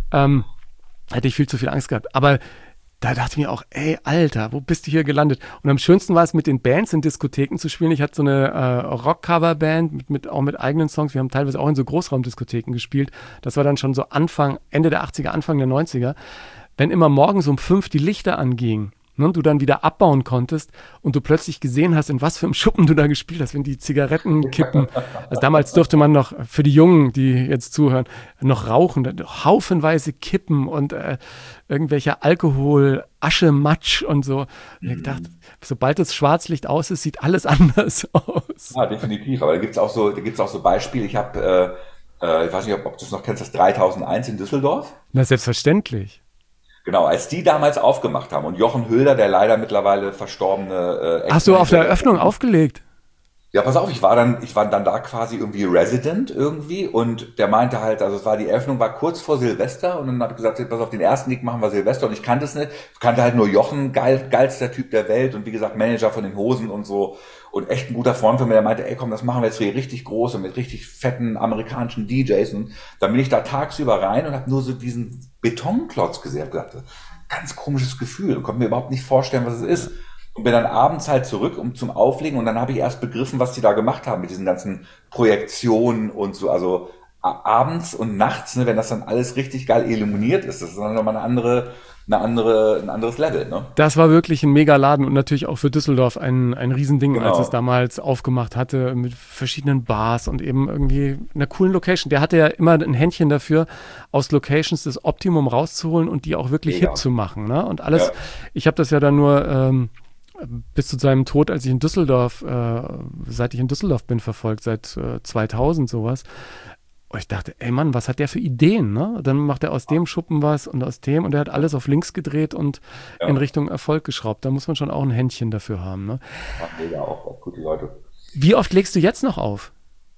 Hätte ich viel zu viel Angst gehabt. Aber da dachte ich mir auch, ey, Alter, wo bist du hier gelandet? Und am schönsten war es, mit den Bands in Diskotheken zu spielen. Ich hatte so eine Rock-Cover-Band, auch mit eigenen Songs. Wir haben teilweise auch in so Großraumdiskotheken gespielt. Das war dann schon so Ende der 80er, Anfang der 90er. Wenn immer morgens um 5 die Lichter angingen, ne, und du dann wieder abbauen konntest und du plötzlich gesehen hast, in was für einem Schuppen du da gespielt hast, wenn die Zigaretten kippen. Also damals durfte man noch, für die Jungen, die jetzt zuhören, noch rauchen, haufenweise kippen und irgendwelcher Alkohol, Asche, Matsch und so. Und ich dachte, sobald das Schwarzlicht aus ist, sieht alles anders aus. Ja, definitiv. Aber da gibt's auch so Beispiele. Ich habe, ich weiß nicht, ob du es noch kennst, das 3001 in Düsseldorf. Na, selbstverständlich. Genau, als die damals aufgemacht haben und Jochen Hülder, der leider mittlerweile verstorbene Hast du auf der Eröffnung aufgelegt? Ja, pass auf, ich war dann da quasi irgendwie Resident irgendwie und der meinte halt, also die Eröffnung war kurz vor Silvester und dann habe ich gesagt, pass auf, den ersten Gig machen wir Silvester und ich kannte es nicht, kannte halt nur Jochen, geilster Typ der Welt und wie gesagt Manager von den Hosen und so und echt ein guter Freund von mir, der meinte, ey komm, das machen wir jetzt hier richtig groß und mit richtig fetten amerikanischen DJs und dann bin ich da tagsüber rein und habe nur so diesen Betonklotz gesehen und gedacht, ganz komisches Gefühl und konnte mir überhaupt nicht vorstellen, was es ist. Und bin dann abends halt zurück zum Auflegen und dann habe ich erst begriffen, was die da gemacht haben mit diesen ganzen Projektionen und so. Also abends und nachts, ne, wenn das dann alles richtig geil illuminiert ist, das ist dann nochmal ein anderes Level. Ne? Das war wirklich ein Megaladen und natürlich auch für Düsseldorf ein Riesending, Genau. als es damals aufgemacht hatte mit verschiedenen Bars und eben irgendwie einer coolen Location. Der hatte ja immer ein Händchen dafür, aus Locations das Optimum rauszuholen und die auch wirklich hip zu machen. Ne? Und alles, ich habe das ja dann nur bis zu seinem Tod, als ich in Düsseldorf, seit ich in Düsseldorf bin, verfolgt, seit 2000 sowas. Und ich dachte, ey Mann, was hat der für Ideen, ne? Dann macht er aus dem Schuppen was und aus dem und er hat alles auf links gedreht und in Richtung Erfolg geschraubt. Da muss man schon auch ein Händchen dafür haben, ne? Ach, mega, auch gute Leute. Wie oft legst du jetzt noch auf?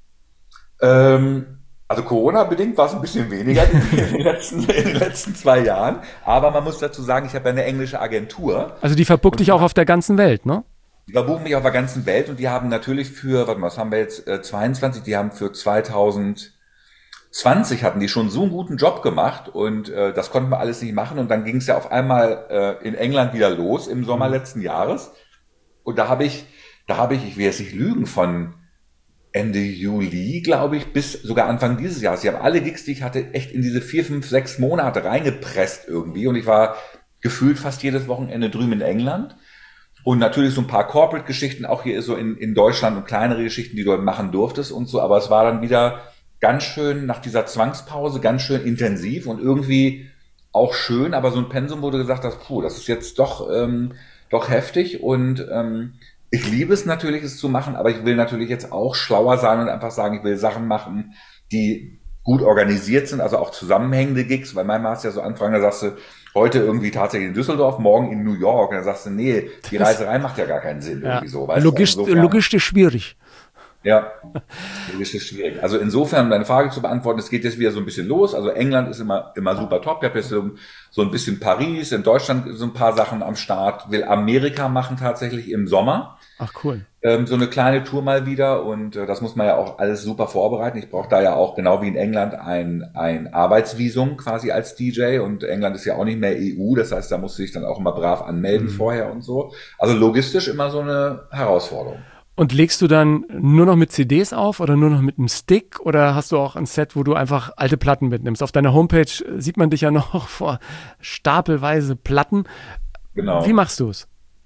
Also Corona-bedingt war es ein bisschen weniger in den letzten 2 Jahren. Aber man muss dazu sagen, ich habe ja eine englische Agentur. Also die verbuckt dich auch auf der ganzen Welt, ne? Die verbuchen mich auf der ganzen Welt und die haben natürlich was haben wir jetzt, 22, die haben für 2020 hatten die schon so einen guten Job gemacht und das konnten wir alles nicht machen. Und dann ging es ja auf einmal in England wieder los im Sommer letzten Jahres. Und da habe ich, ich will jetzt nicht lügen, von Ende Juli, glaube ich, bis sogar Anfang dieses Jahres. Sie haben alle Gigs, die ich hatte, echt in diese 4, 5, 6 Monate reingepresst irgendwie. Und ich war gefühlt fast jedes Wochenende drüben in England. Und natürlich so ein paar Corporate-Geschichten, auch hier so in Deutschland und kleinere Geschichten, die du machen durftest und so. Aber es war dann wieder ganz schön nach dieser Zwangspause, ganz schön intensiv und irgendwie auch schön. Aber so ein Pensum, wo du gesagt hast, das ist jetzt doch heftig und ich liebe es natürlich, es zu machen, aber ich will natürlich jetzt auch schlauer sein und einfach sagen, ich will Sachen machen, die gut organisiert sind, also auch zusammenhängende Gigs, weil manchmal hast du ja so Anfragen, da sagst du, heute irgendwie tatsächlich in Düsseldorf, morgen in New York, und dann sagst du, nee, die Reiserei macht ja gar keinen Sinn, irgendwie so. Weißt Logistisch schwierig. Ja, logisch ist schwierig. Also insofern, um deine Frage zu beantworten, es geht jetzt wieder so ein bisschen los. Also England ist immer super top. Ich habe jetzt so ein bisschen Paris, in Deutschland so ein paar Sachen am Start. Will Amerika machen tatsächlich im Sommer. Ach cool. So eine kleine Tour mal wieder und das muss man ja auch alles super vorbereiten. Ich brauche da ja auch, genau wie in England, ein Arbeitsvisum quasi als DJ und England ist ja auch nicht mehr EU. Das heißt, da musst du dich dann auch immer brav anmelden vorher und so. Also logistisch immer so eine Herausforderung. Und legst du dann nur noch mit CDs auf oder nur noch mit einem Stick oder hast du auch ein Set, wo du einfach alte Platten mitnimmst? Auf deiner Homepage sieht man dich ja noch vor stapelweise Platten. Genau. Wie machst du es?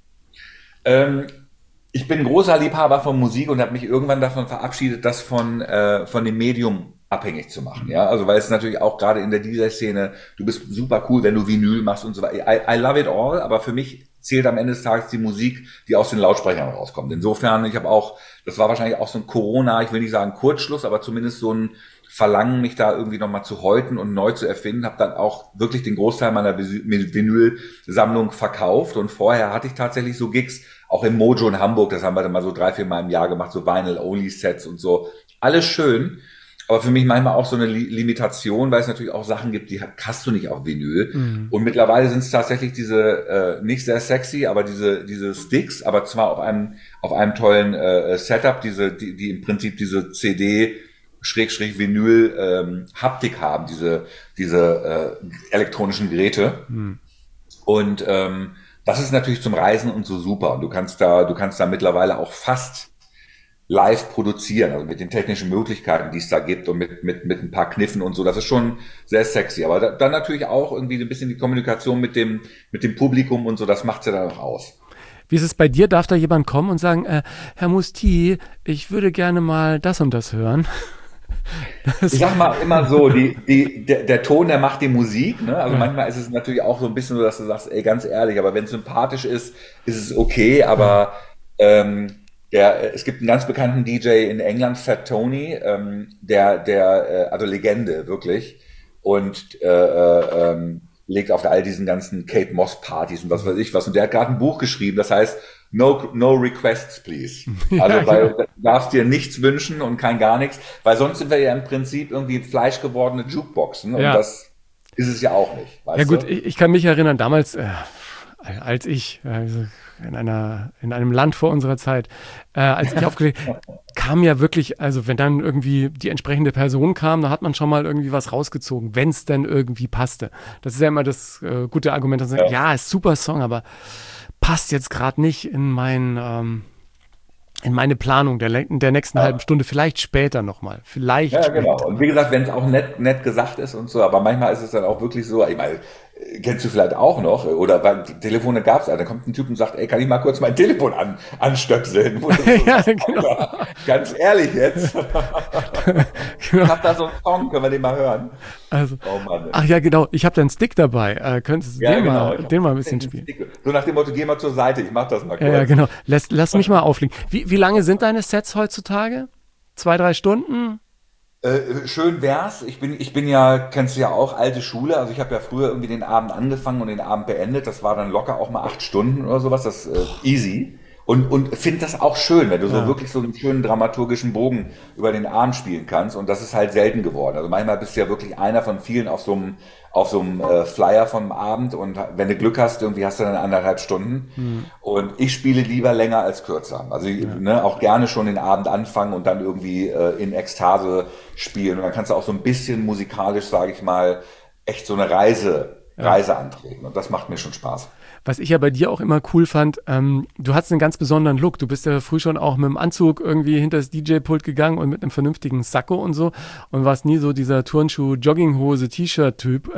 Ich bin großer Liebhaber von Musik und habe mich irgendwann davon verabschiedet, das von dem Medium abhängig zu machen. Ja, also weil es natürlich auch gerade in der DJ-Szene, du bist super cool, wenn du Vinyl machst und so weiter. I love it all, aber für mich zählt am Ende des Tages die Musik, die aus den Lautsprechern rauskommt. Insofern, ich habe auch, das war wahrscheinlich auch so ein Corona, ich will nicht sagen Kurzschluss, aber zumindest so ein Verlangen, mich da irgendwie nochmal zu häuten und neu zu erfinden, habe dann auch wirklich den Großteil meiner Vinyl-Sammlung verkauft und vorher hatte ich tatsächlich so Gigs, auch im Mojo in Hamburg, das haben wir dann mal so 3-4 Mal im Jahr gemacht, so Vinyl-Only-Sets und so. Alles schön, aber für mich manchmal auch so eine Limitation, weil es natürlich auch Sachen gibt, die hast du nicht auf Vinyl. Mhm. Und mittlerweile sind es tatsächlich diese, nicht sehr sexy, aber diese Sticks, aber zwar auf einem tollen Setup, die im Prinzip diese CD Vinyl Haptik haben, diese elektronischen Geräte. Mhm. Und das ist natürlich zum Reisen und so super. Und du kannst da mittlerweile auch fast live produzieren, also mit den technischen Möglichkeiten, die es da gibt und mit ein paar Kniffen und so. Das ist schon sehr sexy. Aber dann natürlich auch irgendwie ein bisschen die Kommunikation mit dem Publikum und so, das macht's ja dann auch aus. Wie ist es bei dir? Darf da jemand kommen und sagen, Herr Musti, ich würde gerne mal das und das hören? Ich sag mal immer so, der Ton, der macht die Musik, ne? Also manchmal ist es natürlich auch so ein bisschen so, dass du sagst, ey, ganz ehrlich, aber wenn es sympathisch ist, ist es okay, aber es gibt einen ganz bekannten DJ in England, Fat Tony, also Legende, wirklich, und legt auf all diesen ganzen Kate Moss Partys und was weiß ich was, und der hat gerade ein Buch geschrieben, das heißt No requests, please. Also, ja, weil du darfst dir nichts wünschen und kein gar nichts, weil sonst sind wir ja im Prinzip irgendwie fleischgewordene Jukeboxen und das ist es ja auch nicht. Weißt ja gut, du? Ich kann mich erinnern, damals, als ich in einem Land vor unserer Zeit, als ich aufgelegt, kam ja wirklich, also wenn dann irgendwie die entsprechende Person kam, da hat man schon mal irgendwie was rausgezogen, wenn es denn irgendwie passte. Das ist ja immer das gute Argument, dass man sagt, ja, ist super Song, aber passt jetzt gerade nicht in meine Planung der nächsten halben Stunde, vielleicht später nochmal, vielleicht Ja, später. genau. Und wie gesagt, wenn es auch nett gesagt ist und so, aber manchmal ist es dann auch wirklich so, ich meine, kennst du vielleicht auch noch, oder weil die Telefone gab's, da kommt ein Typ und sagt, ey, kann ich mal kurz mein Telefon anstöpseln? Wo du so Ja, sagst, genau. Alter, ganz ehrlich jetzt. Genau. Ich hab da so einen Song, können wir den mal hören? Also, Oh Mann. ach ja, genau, ich habe da einen Stick dabei. Könntest du Ja, den genau. mal ein bisschen spielen? So nach dem Motto, geh mal zur Seite, ich mach das mal kurz. Ja, genau. Lass mich mal auflegen. Wie lange sind deine Sets heutzutage? 2-3 Stunden? Schön wär's. Ich bin ja, kennst du ja auch, alte Schule. Also ich habe ja früher irgendwie den Abend angefangen und den Abend beendet. Das war dann locker auch mal 8 Stunden oder sowas. Das easy. Und finde das auch schön, wenn du so wirklich so einen schönen dramaturgischen Bogen über den Abend spielen kannst. Und das ist halt selten geworden. Also manchmal bist du ja wirklich einer von vielen auf so einem Flyer vom Abend. Und wenn du Glück hast, irgendwie hast du dann 1,5 Stunden. Und ich spiele lieber länger als kürzer. Also auch gerne schon den Abend anfangen und dann irgendwie in Ekstase spielen. Und dann kannst du auch so ein bisschen musikalisch, sage ich mal, echt so eine Reise antreten. Und das macht mir schon Spaß. Was ich ja bei dir auch immer cool fand, du hattest einen ganz besonderen Look. Du bist ja früh schon auch mit dem Anzug irgendwie hinter das DJ-Pult gegangen und mit einem vernünftigen Sakko und so und warst nie so dieser Turnschuh, Jogginghose, T-Shirt-Typ.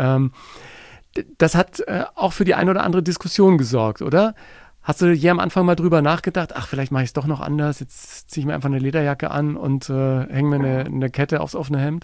Das hat auch für die ein oder andere Diskussion gesorgt, oder? Hast du je am Anfang mal drüber nachgedacht, ach, vielleicht mache ich es doch noch anders, jetzt ziehe ich mir einfach eine Lederjacke an und hänge mir eine Kette aufs offene Hemd?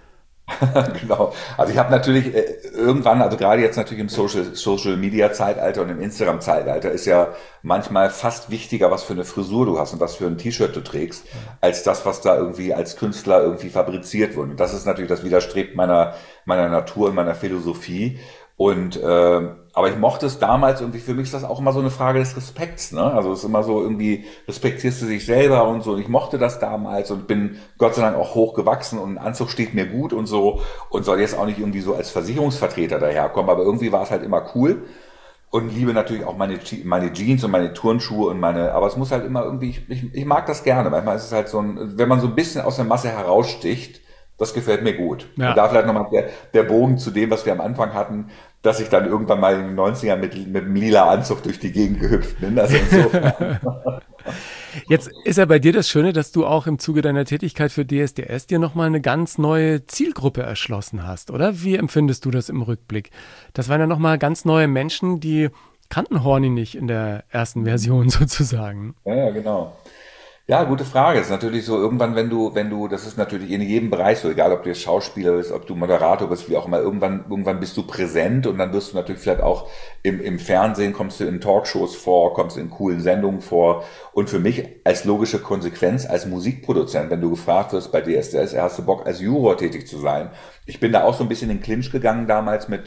Genau. Also ich habe natürlich irgendwann, also gerade jetzt natürlich im Social Media Zeitalter und im Instagram Zeitalter ist ja manchmal fast wichtiger, was für eine Frisur du hast und was für ein T-Shirt du trägst, als das, was da irgendwie als Künstler irgendwie fabriziert wurde. Und das ist natürlich, das widerstrebt meiner Natur und meiner Philosophie. Und aber ich mochte es damals irgendwie, für mich ist das auch immer so eine Frage des Respekts, ne? Also es ist immer so irgendwie, respektierst du dich selber und so. Und ich mochte das damals und bin Gott sei Dank auch hochgewachsen und ein Anzug steht mir gut und so und soll jetzt auch nicht irgendwie so als Versicherungsvertreter daherkommen, aber irgendwie war es halt immer cool. Und liebe natürlich auch meine Jeans und meine Turnschuhe und aber es muss halt immer irgendwie, ich mag das gerne. Manchmal ist es halt so wenn man so ein bisschen aus der Masse heraussticht, das gefällt mir gut. Ja. Und da vielleicht nochmal der Bogen zu dem, was wir am Anfang hatten, dass ich dann irgendwann mal in den 90ern mit einem lila Anzug durch die Gegend gehüpft bin. Also Jetzt ist ja bei dir das Schöne, dass du auch im Zuge deiner Tätigkeit für DSDS dir nochmal eine ganz neue Zielgruppe erschlossen hast, oder? Wie empfindest du das im Rückblick? Das waren ja nochmal ganz neue Menschen, die kannten Horny nicht in der ersten Version sozusagen. Ja, genau. Ja, gute Frage. Ist natürlich so, irgendwann, wenn du, das ist natürlich in jedem Bereich so, egal ob du jetzt Schauspieler bist, ob du Moderator bist, wie auch immer, irgendwann bist du präsent und dann wirst du natürlich vielleicht auch im Fernsehen, kommst du in Talkshows vor, kommst in coolen Sendungen vor. Und für mich als logische Konsequenz, als Musikproduzent, wenn du gefragt wirst bei DSDS, hast du Bock als Juror tätig zu sein? Ich bin da auch so ein bisschen in den Clinch gegangen damals mit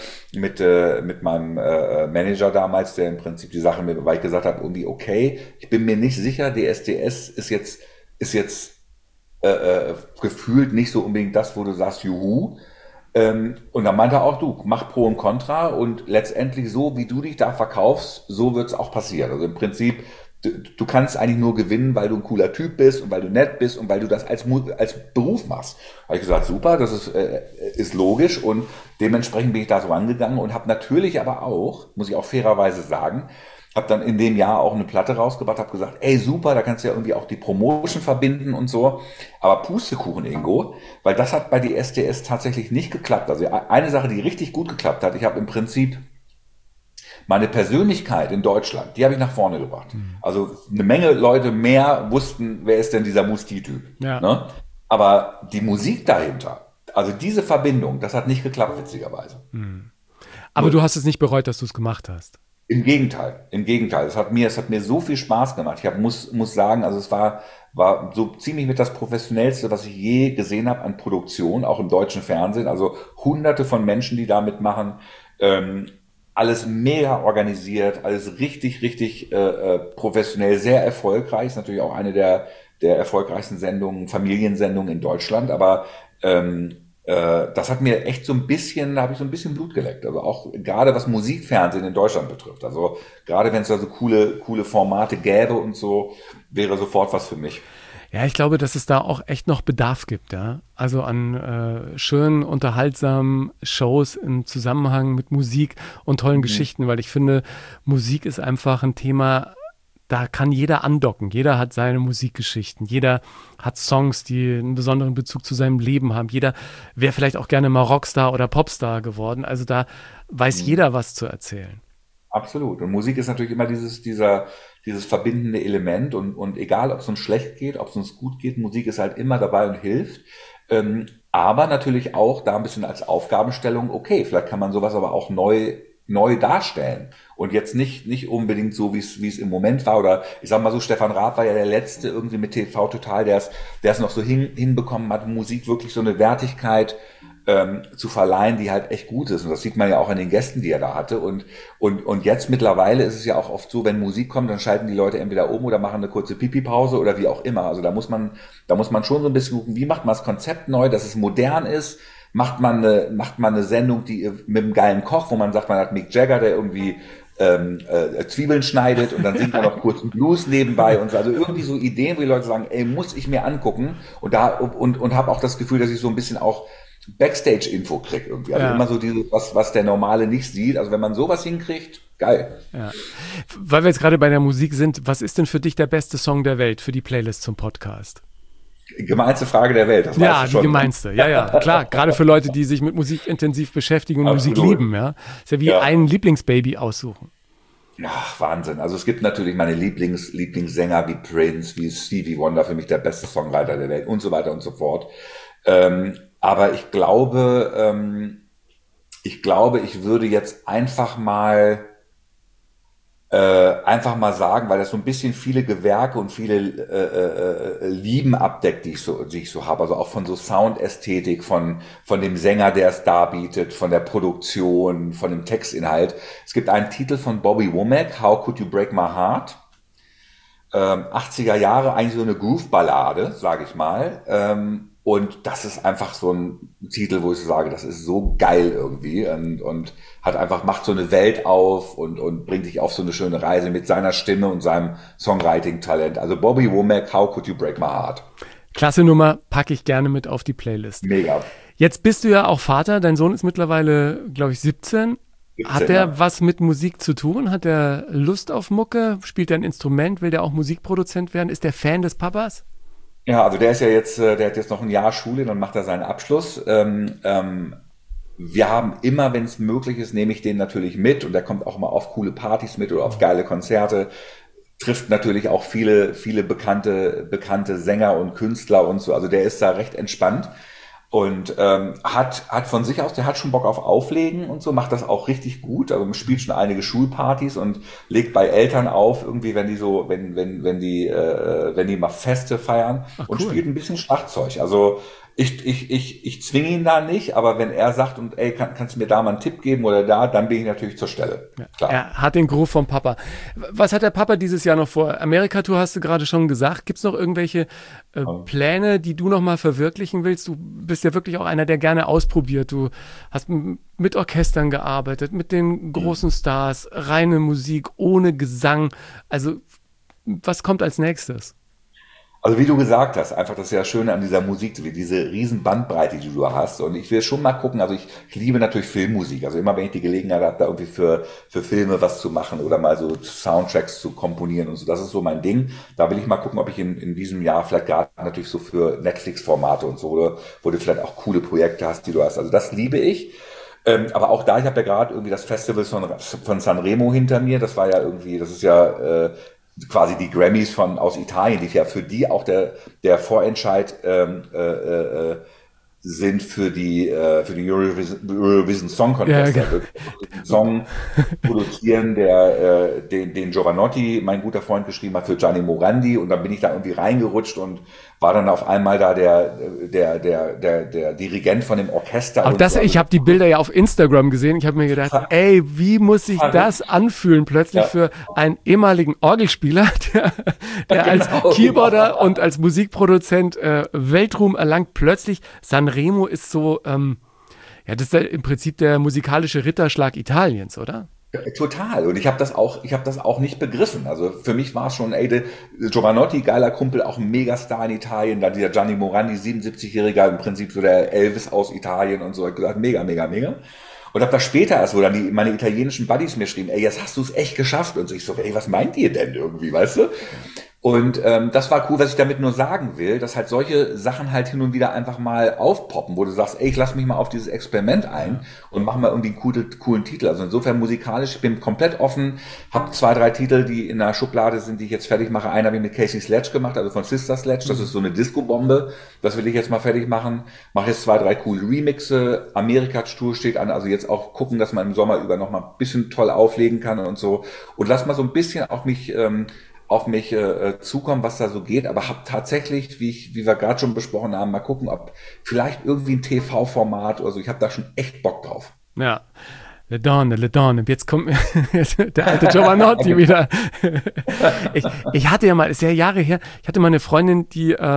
meinem Manager damals, der im Prinzip die Sache mir, weil ich gesagt habe, irgendwie okay, ich bin mir nicht sicher, DSDS ist jetzt gefühlt nicht so unbedingt das, wo du sagst, juhu. Und dann meinte er auch, du, mach Pro und Contra und letztendlich so, wie du dich da verkaufst, so wird's auch passieren. Also im Prinzip, du kannst eigentlich nur gewinnen, weil du ein cooler Typ bist und weil du nett bist und weil du das als Beruf machst. Habe ich gesagt, super, das ist logisch und dementsprechend bin ich da so rangegangen und habe natürlich aber auch, muss ich auch fairerweise sagen, habe dann in dem Jahr auch eine Platte rausgebracht, habe gesagt, ey super, da kannst du ja irgendwie auch die Promotion verbinden und so, aber Pustekuchen, Ingo, weil das hat bei die SDS tatsächlich nicht geklappt. Also eine Sache, die richtig gut geklappt hat, ich habe im Prinzip meine Persönlichkeit in Deutschland, die habe ich nach vorne gebracht. Also eine Menge Leute mehr wussten, wer ist denn dieser Musti-Typ. Ja. Ne? Aber die Musik dahinter, also diese Verbindung, das hat nicht geklappt, witzigerweise. Aber du hast es nicht bereut, dass du es gemacht hast. Im Gegenteil, im Gegenteil. Es hat mir so viel Spaß gemacht. Muss sagen, also es war so ziemlich mit das Professionellste, was ich je gesehen habe an Produktion, auch im deutschen Fernsehen. Also hunderte von Menschen, die da mitmachen. Alles mega organisiert, alles richtig, richtig professionell, sehr erfolgreich. Ist natürlich auch eine der erfolgreichsten Sendungen, Familiensendungen in Deutschland. Aber das hat mir echt da habe ich so ein bisschen Blut geleckt. Also auch gerade was Musikfernsehen in Deutschland betrifft. Also gerade wenn es da so coole Formate gäbe und so, wäre sofort was für mich. Ja, ich glaube, dass es da auch echt noch Bedarf gibt, ja. Also an schönen, unterhaltsamen Shows im Zusammenhang mit Musik und tollen Geschichten, weil ich finde, Musik ist einfach ein Thema, da kann jeder andocken. Jeder hat seine Musikgeschichten. Jeder hat Songs, die einen besonderen Bezug zu seinem Leben haben. Jeder wäre vielleicht auch gerne mal Rockstar oder Popstar geworden. Also da weiß jeder was zu erzählen. Absolut. Und Musik ist natürlich immer dieses verbindende Element und egal, ob es uns schlecht geht, ob es uns gut geht, Musik ist halt immer dabei und hilft. Aber natürlich auch da ein bisschen als Aufgabenstellung, okay, vielleicht kann man sowas aber auch neu darstellen. Und jetzt nicht unbedingt so, wie es im Moment war. Oder ich sag mal so, Stefan Raab war ja der Letzte irgendwie mit TV Total, der es noch so hinbekommen hat, Musik wirklich so eine Wertigkeit zu verleihen, die halt echt gut ist. Und das sieht man ja auch an den Gästen, die er da hatte. Und jetzt mittlerweile ist es ja auch oft so, wenn Musik kommt, dann schalten die Leute entweder um oder machen eine kurze Pipi-Pause oder wie auch immer. Also da muss man schon so ein bisschen gucken, wie macht man das Konzept neu, dass es modern ist. Macht man eine Sendung, die mit einem geilen Koch, wo man sagt, man hat Mick Jagger, der irgendwie Zwiebeln schneidet und dann singt man noch kurz einen Blues nebenbei und so. Also irgendwie so Ideen, wo die Leute sagen, ey, muss ich mir angucken und habe auch das Gefühl, dass ich so ein bisschen auch Backstage-Info kriege irgendwie. Also immer so dieses, was der Normale nicht sieht. Also wenn man sowas hinkriegt, geil. Ja. Weil wir jetzt gerade bei der Musik sind, was ist denn für dich der beste Song der Welt für die Playlist zum Podcast? Gemeinste Frage der Welt, das ja, weißt du schon. Die gemeinste, ja, klar. Gerade für Leute, die sich mit Musik intensiv beschäftigen und Absolut. Musik lieben, ja. Ist ja wie ein Lieblingsbaby aussuchen. Ach, Wahnsinn. Also es gibt natürlich meine Lieblingssänger wie Prince, wie Stevie Wonder, für mich der beste Songwriter der Welt und so weiter und so fort. Aber ich glaube, ich würde jetzt einfach mal sagen, weil das so ein bisschen viele Gewerke und viele Lieben abdeckt, die ich so habe. Also auch von so Soundästhetik, von dem Sänger, der es darbietet, von der Produktion, von dem Textinhalt. Es gibt einen Titel von Bobby Womack, How Could You Break My Heart? 80er Jahre, eigentlich so eine Groove-Ballade, sage ich mal. Und das ist einfach so ein Titel, wo ich so sage, das ist so geil irgendwie und macht so eine Welt auf und bringt dich auf so eine schöne Reise mit seiner Stimme und seinem Songwriting-Talent. Also Bobby Womack, How Could You Break My Heart? Klasse Nummer, packe ich gerne mit auf die Playlist. Mega. Jetzt bist du ja auch Vater, dein Sohn ist mittlerweile, glaube ich, 17. Hat 17, der ja. was mit Musik zu tun? Hat der Lust auf Mucke? Spielt er ein Instrument? Will der auch Musikproduzent werden? Ist der Fan des Papas? Ja, also der ist ja jetzt, der hat jetzt noch ein Jahr Schule, dann macht er seinen Abschluss. Wir haben immer, wenn es möglich ist, nehme ich den natürlich mit und der kommt auch mal auf coole Partys mit oder auf geile Konzerte. Trifft natürlich auch viele bekannte Sänger und Künstler und so. Also der ist da recht entspannt und hat von sich aus, der hat schon Bock auf Auflegen und so, macht das auch richtig gut. Also spielt schon einige Schulpartys und legt bei Eltern auf, irgendwie, wenn die so, wenn die mal Feste feiern Ach, und cool. spielt ein bisschen Schlagzeug. Also ich zwinge ihn da nicht, aber wenn er sagt und ey, kannst du mir da mal einen Tipp geben oder da, dann bin ich natürlich zur Stelle. Klar. Er hat den Groove vom Papa. Was hat der Papa dieses Jahr noch vor? Amerika-Tour hast du gerade schon gesagt. Gibt es noch irgendwelche Pläne, die du noch mal verwirklichen willst? Du bist ja wirklich auch einer, der gerne ausprobiert. Du hast mit Orchestern gearbeitet, mit den großen Stars, reine Musik, ohne Gesang. Also, was kommt als nächstes? Also wie du gesagt hast, einfach das ist ja Schöne an dieser Musik, diese riesen Bandbreite, die du hast. Und ich will schon mal gucken, also ich liebe natürlich Filmmusik. Also immer wenn ich die Gelegenheit habe, da irgendwie für Filme was zu machen oder mal so Soundtracks zu komponieren und so, das ist so mein Ding. Da will ich mal gucken, ob ich in diesem Jahr vielleicht gerade natürlich so für Netflix-Formate und so, oder wo du vielleicht auch coole Projekte hast, die du hast. Also das liebe ich. Aber auch da, ich habe ja gerade irgendwie das Festival von Sanremo hinter mir. Das war ja irgendwie, das ist ja quasi die Grammys aus Italien, die ja für die auch der Vorentscheid sind für die Eurovision Song Contest. Ja, Also einen Song produzieren, den Giovanotti, mein guter Freund, geschrieben hat für Gianni Morandi, und dann bin ich da irgendwie reingerutscht und war dann auf einmal da der Dirigent von dem Orchester. Auch und das, so. ich habe die Bilder ja auf Instagram gesehen. Ich habe mir gedacht, ey, wie muss sich das anfühlen plötzlich Ja. für einen ehemaligen Orgelspieler, der als Genau, Keyboarder genau. und als Musikproduzent Weltruhm erlangt. Plötzlich, Sanremo ist so, ja, das ist ja im Prinzip der musikalische Ritterschlag Italiens, oder? Total. Und ich habe das auch nicht begriffen. Also für mich war es schon, ey, Giovanotti, geiler Kumpel, auch ein Megastar in Italien. Dann dieser Gianni Morandi, 77-Jähriger, im Prinzip so der Elvis aus Italien und so. Ich hab gesagt, mega, mega, mega. Und hab das später erst, wo dann meine italienischen Buddies mir schrieben, ey, jetzt hast du es echt geschafft. Und so, ich so, ey, was meint ihr denn irgendwie, weißt du? Und das war cool, was ich damit nur sagen will, dass halt solche Sachen halt hin und wieder einfach mal aufpoppen, wo du sagst, ey, ich lass mich mal auf dieses Experiment ein und mach mal irgendwie einen coolen Titel. Also insofern musikalisch, ich bin komplett offen, habe 2, 3 Titel, die in der Schublade sind, die ich jetzt fertig mache. Einen habe ich mit Casey Sledge gemacht, also von Sister Sledge, das ist so eine Disco-Bombe, das will ich jetzt mal fertig machen. Mache jetzt 2, 3 coole Remixe, Amerika-Tour steht an, also jetzt auch gucken, dass man im Sommer über noch mal ein bisschen toll auflegen kann und so. Und lass mal so ein bisschen auf mich zukommen, was da so geht, aber habe tatsächlich, wie wir gerade schon besprochen haben, mal gucken, ob vielleicht irgendwie ein TV-Format oder so, ich habe da schon echt Bock drauf. Ja. Le Donne. Jetzt kommt der alte Giovanotti wieder. Ich hatte ja mal, ist ja Jahre her, ich hatte mal eine Freundin,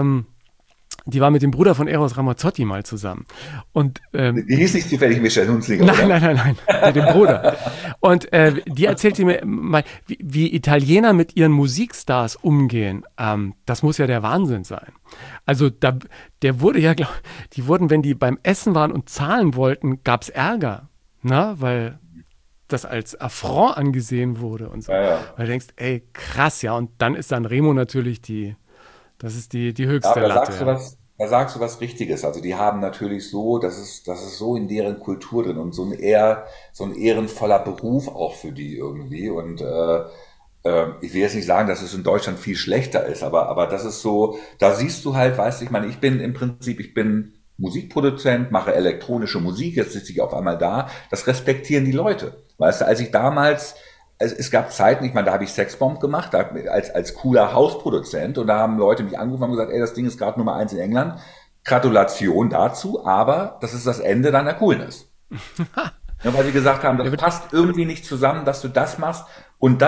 die war mit dem Bruder von Eros Ramazzotti mal zusammen. Und Die hieß nicht zufällig Michelle Hunziker, oder? Nein, mit dem Bruder. Und die erzählte mir mal, wie Italiener mit ihren Musikstars umgehen. Das muss ja der Wahnsinn sein. Also der wurde ja, die wurden, wenn die beim Essen waren und zahlen wollten, gab es Ärger. Weil das als Affront angesehen wurde und so. Ja. Weil du denkst, ey, krass, ja. Und dann ist Sanremo natürlich das ist die höchste Aber Latte. da sagst du was Richtiges. Also die haben natürlich so, das ist so in deren Kultur drin und so ein ehrenvoller Beruf auch für die irgendwie. Und ich will jetzt nicht sagen, dass es in Deutschland viel schlechter ist, aber das ist so, da siehst du halt, weißt du, ich meine, ich bin Musikproduzent, mache elektronische Musik, jetzt sitze ich auf einmal da. Das respektieren die Leute. Weißt du, als ich damals, es gab Zeiten, ich meine, da habe ich Sexbomb gemacht, als cooler Hausproduzent, und da haben Leute mich angerufen und gesagt, ey, das Ding ist gerade Nummer 1 in England. Gratulation dazu, aber das ist das Ende deiner Coolness. Ja, weil sie gesagt haben, das passt irgendwie nicht zusammen, dass du das machst. Und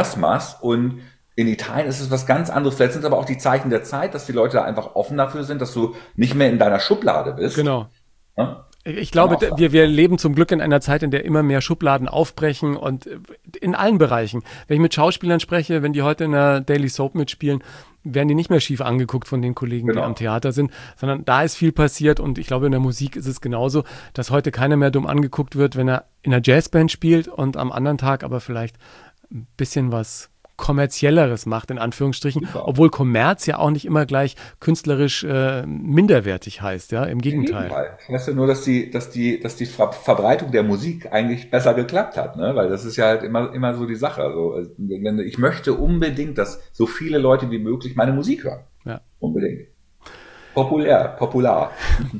in Italien ist es was ganz anderes. Vielleicht sind es aber auch die Zeichen der Zeit, dass die Leute da einfach offen dafür sind, dass du nicht mehr in deiner Schublade bist. Genau. Ja? Ich glaube, wir leben zum Glück in einer Zeit, in der immer mehr Schubladen aufbrechen, und in allen Bereichen. Wenn ich mit Schauspielern spreche, wenn die heute in einer Daily Soap mitspielen, werden die nicht mehr schief angeguckt von den Kollegen, die am Theater sind, sondern da ist viel passiert und ich glaube, in der Musik ist es genauso, dass heute keiner mehr dumm angeguckt wird, wenn er in einer Jazzband spielt und am anderen Tag aber vielleicht ein bisschen was Kommerzielleres macht, in Anführungsstrichen, obwohl Kommerz ja auch nicht immer gleich künstlerisch minderwertig heißt, ja, im Gegenteil. Ich weiß ja nur, dass die Verbreitung der Musik eigentlich besser geklappt hat, ne? Weil das ist ja halt immer so die Sache. Also, ich möchte unbedingt, dass so viele Leute wie möglich meine Musik hören. Ja. Unbedingt. Popular. Popular.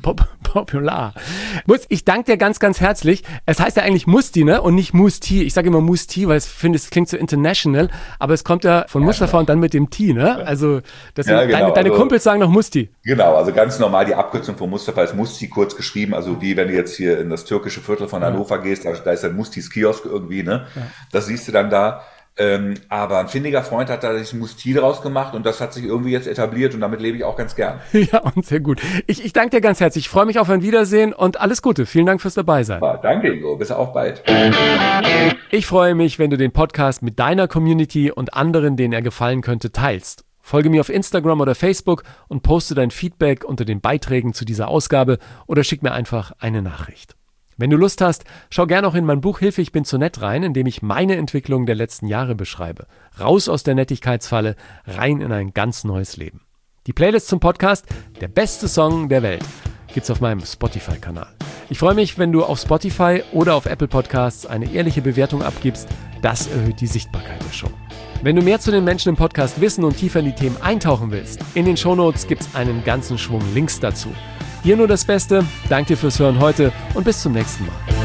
Ich danke dir ganz, ganz herzlich. Es heißt ja eigentlich Musti, ne? Und nicht Musti. Ich sage immer Musti, weil ich finde, es klingt so international. Aber es kommt ja von Mustafa und dann mit dem T, ne? Also, deine Kumpels sagen noch Musti. Genau, also ganz normal, die Abkürzung von Mustafa ist Musti, kurz geschrieben. Also wie wenn du jetzt hier in das türkische Viertel von Hannover gehst, da ist dann Mustis Kiosk irgendwie, ne? Ja. Das siehst du dann da. Aber ein findiger Freund hat da sich Musti draus gemacht und das hat sich irgendwie jetzt etabliert und damit lebe ich auch ganz gern. Ja, und sehr gut. Ich danke dir ganz herzlich. Ich freue mich auf ein Wiedersehen und alles Gute. Vielen Dank fürs Dabeisein. Ja, danke, Ingo. Bis auch bald. Ich freue mich, wenn du den Podcast mit deiner Community und anderen, denen er gefallen könnte, teilst. Folge mir auf Instagram oder Facebook und poste dein Feedback unter den Beiträgen zu dieser Ausgabe oder schick mir einfach eine Nachricht. Wenn du Lust hast, schau gerne auch in mein Buch Hilfe, ich bin zu nett rein, in dem ich meine Entwicklung der letzten Jahre beschreibe. Raus aus der Nettigkeitsfalle, rein in ein ganz neues Leben. Die Playlist zum Podcast, der beste Song der Welt, gibt's auf meinem Spotify-Kanal. Ich freue mich, wenn du auf Spotify oder auf Apple Podcasts eine ehrliche Bewertung abgibst. Das erhöht die Sichtbarkeit der Show. Wenn du mehr zu den Menschen im Podcast wissen und tiefer in die Themen eintauchen willst, in den Shownotes gibt's einen ganzen Schwung Links dazu. Hier nur das Beste, danke dir fürs Hören heute und bis zum nächsten Mal.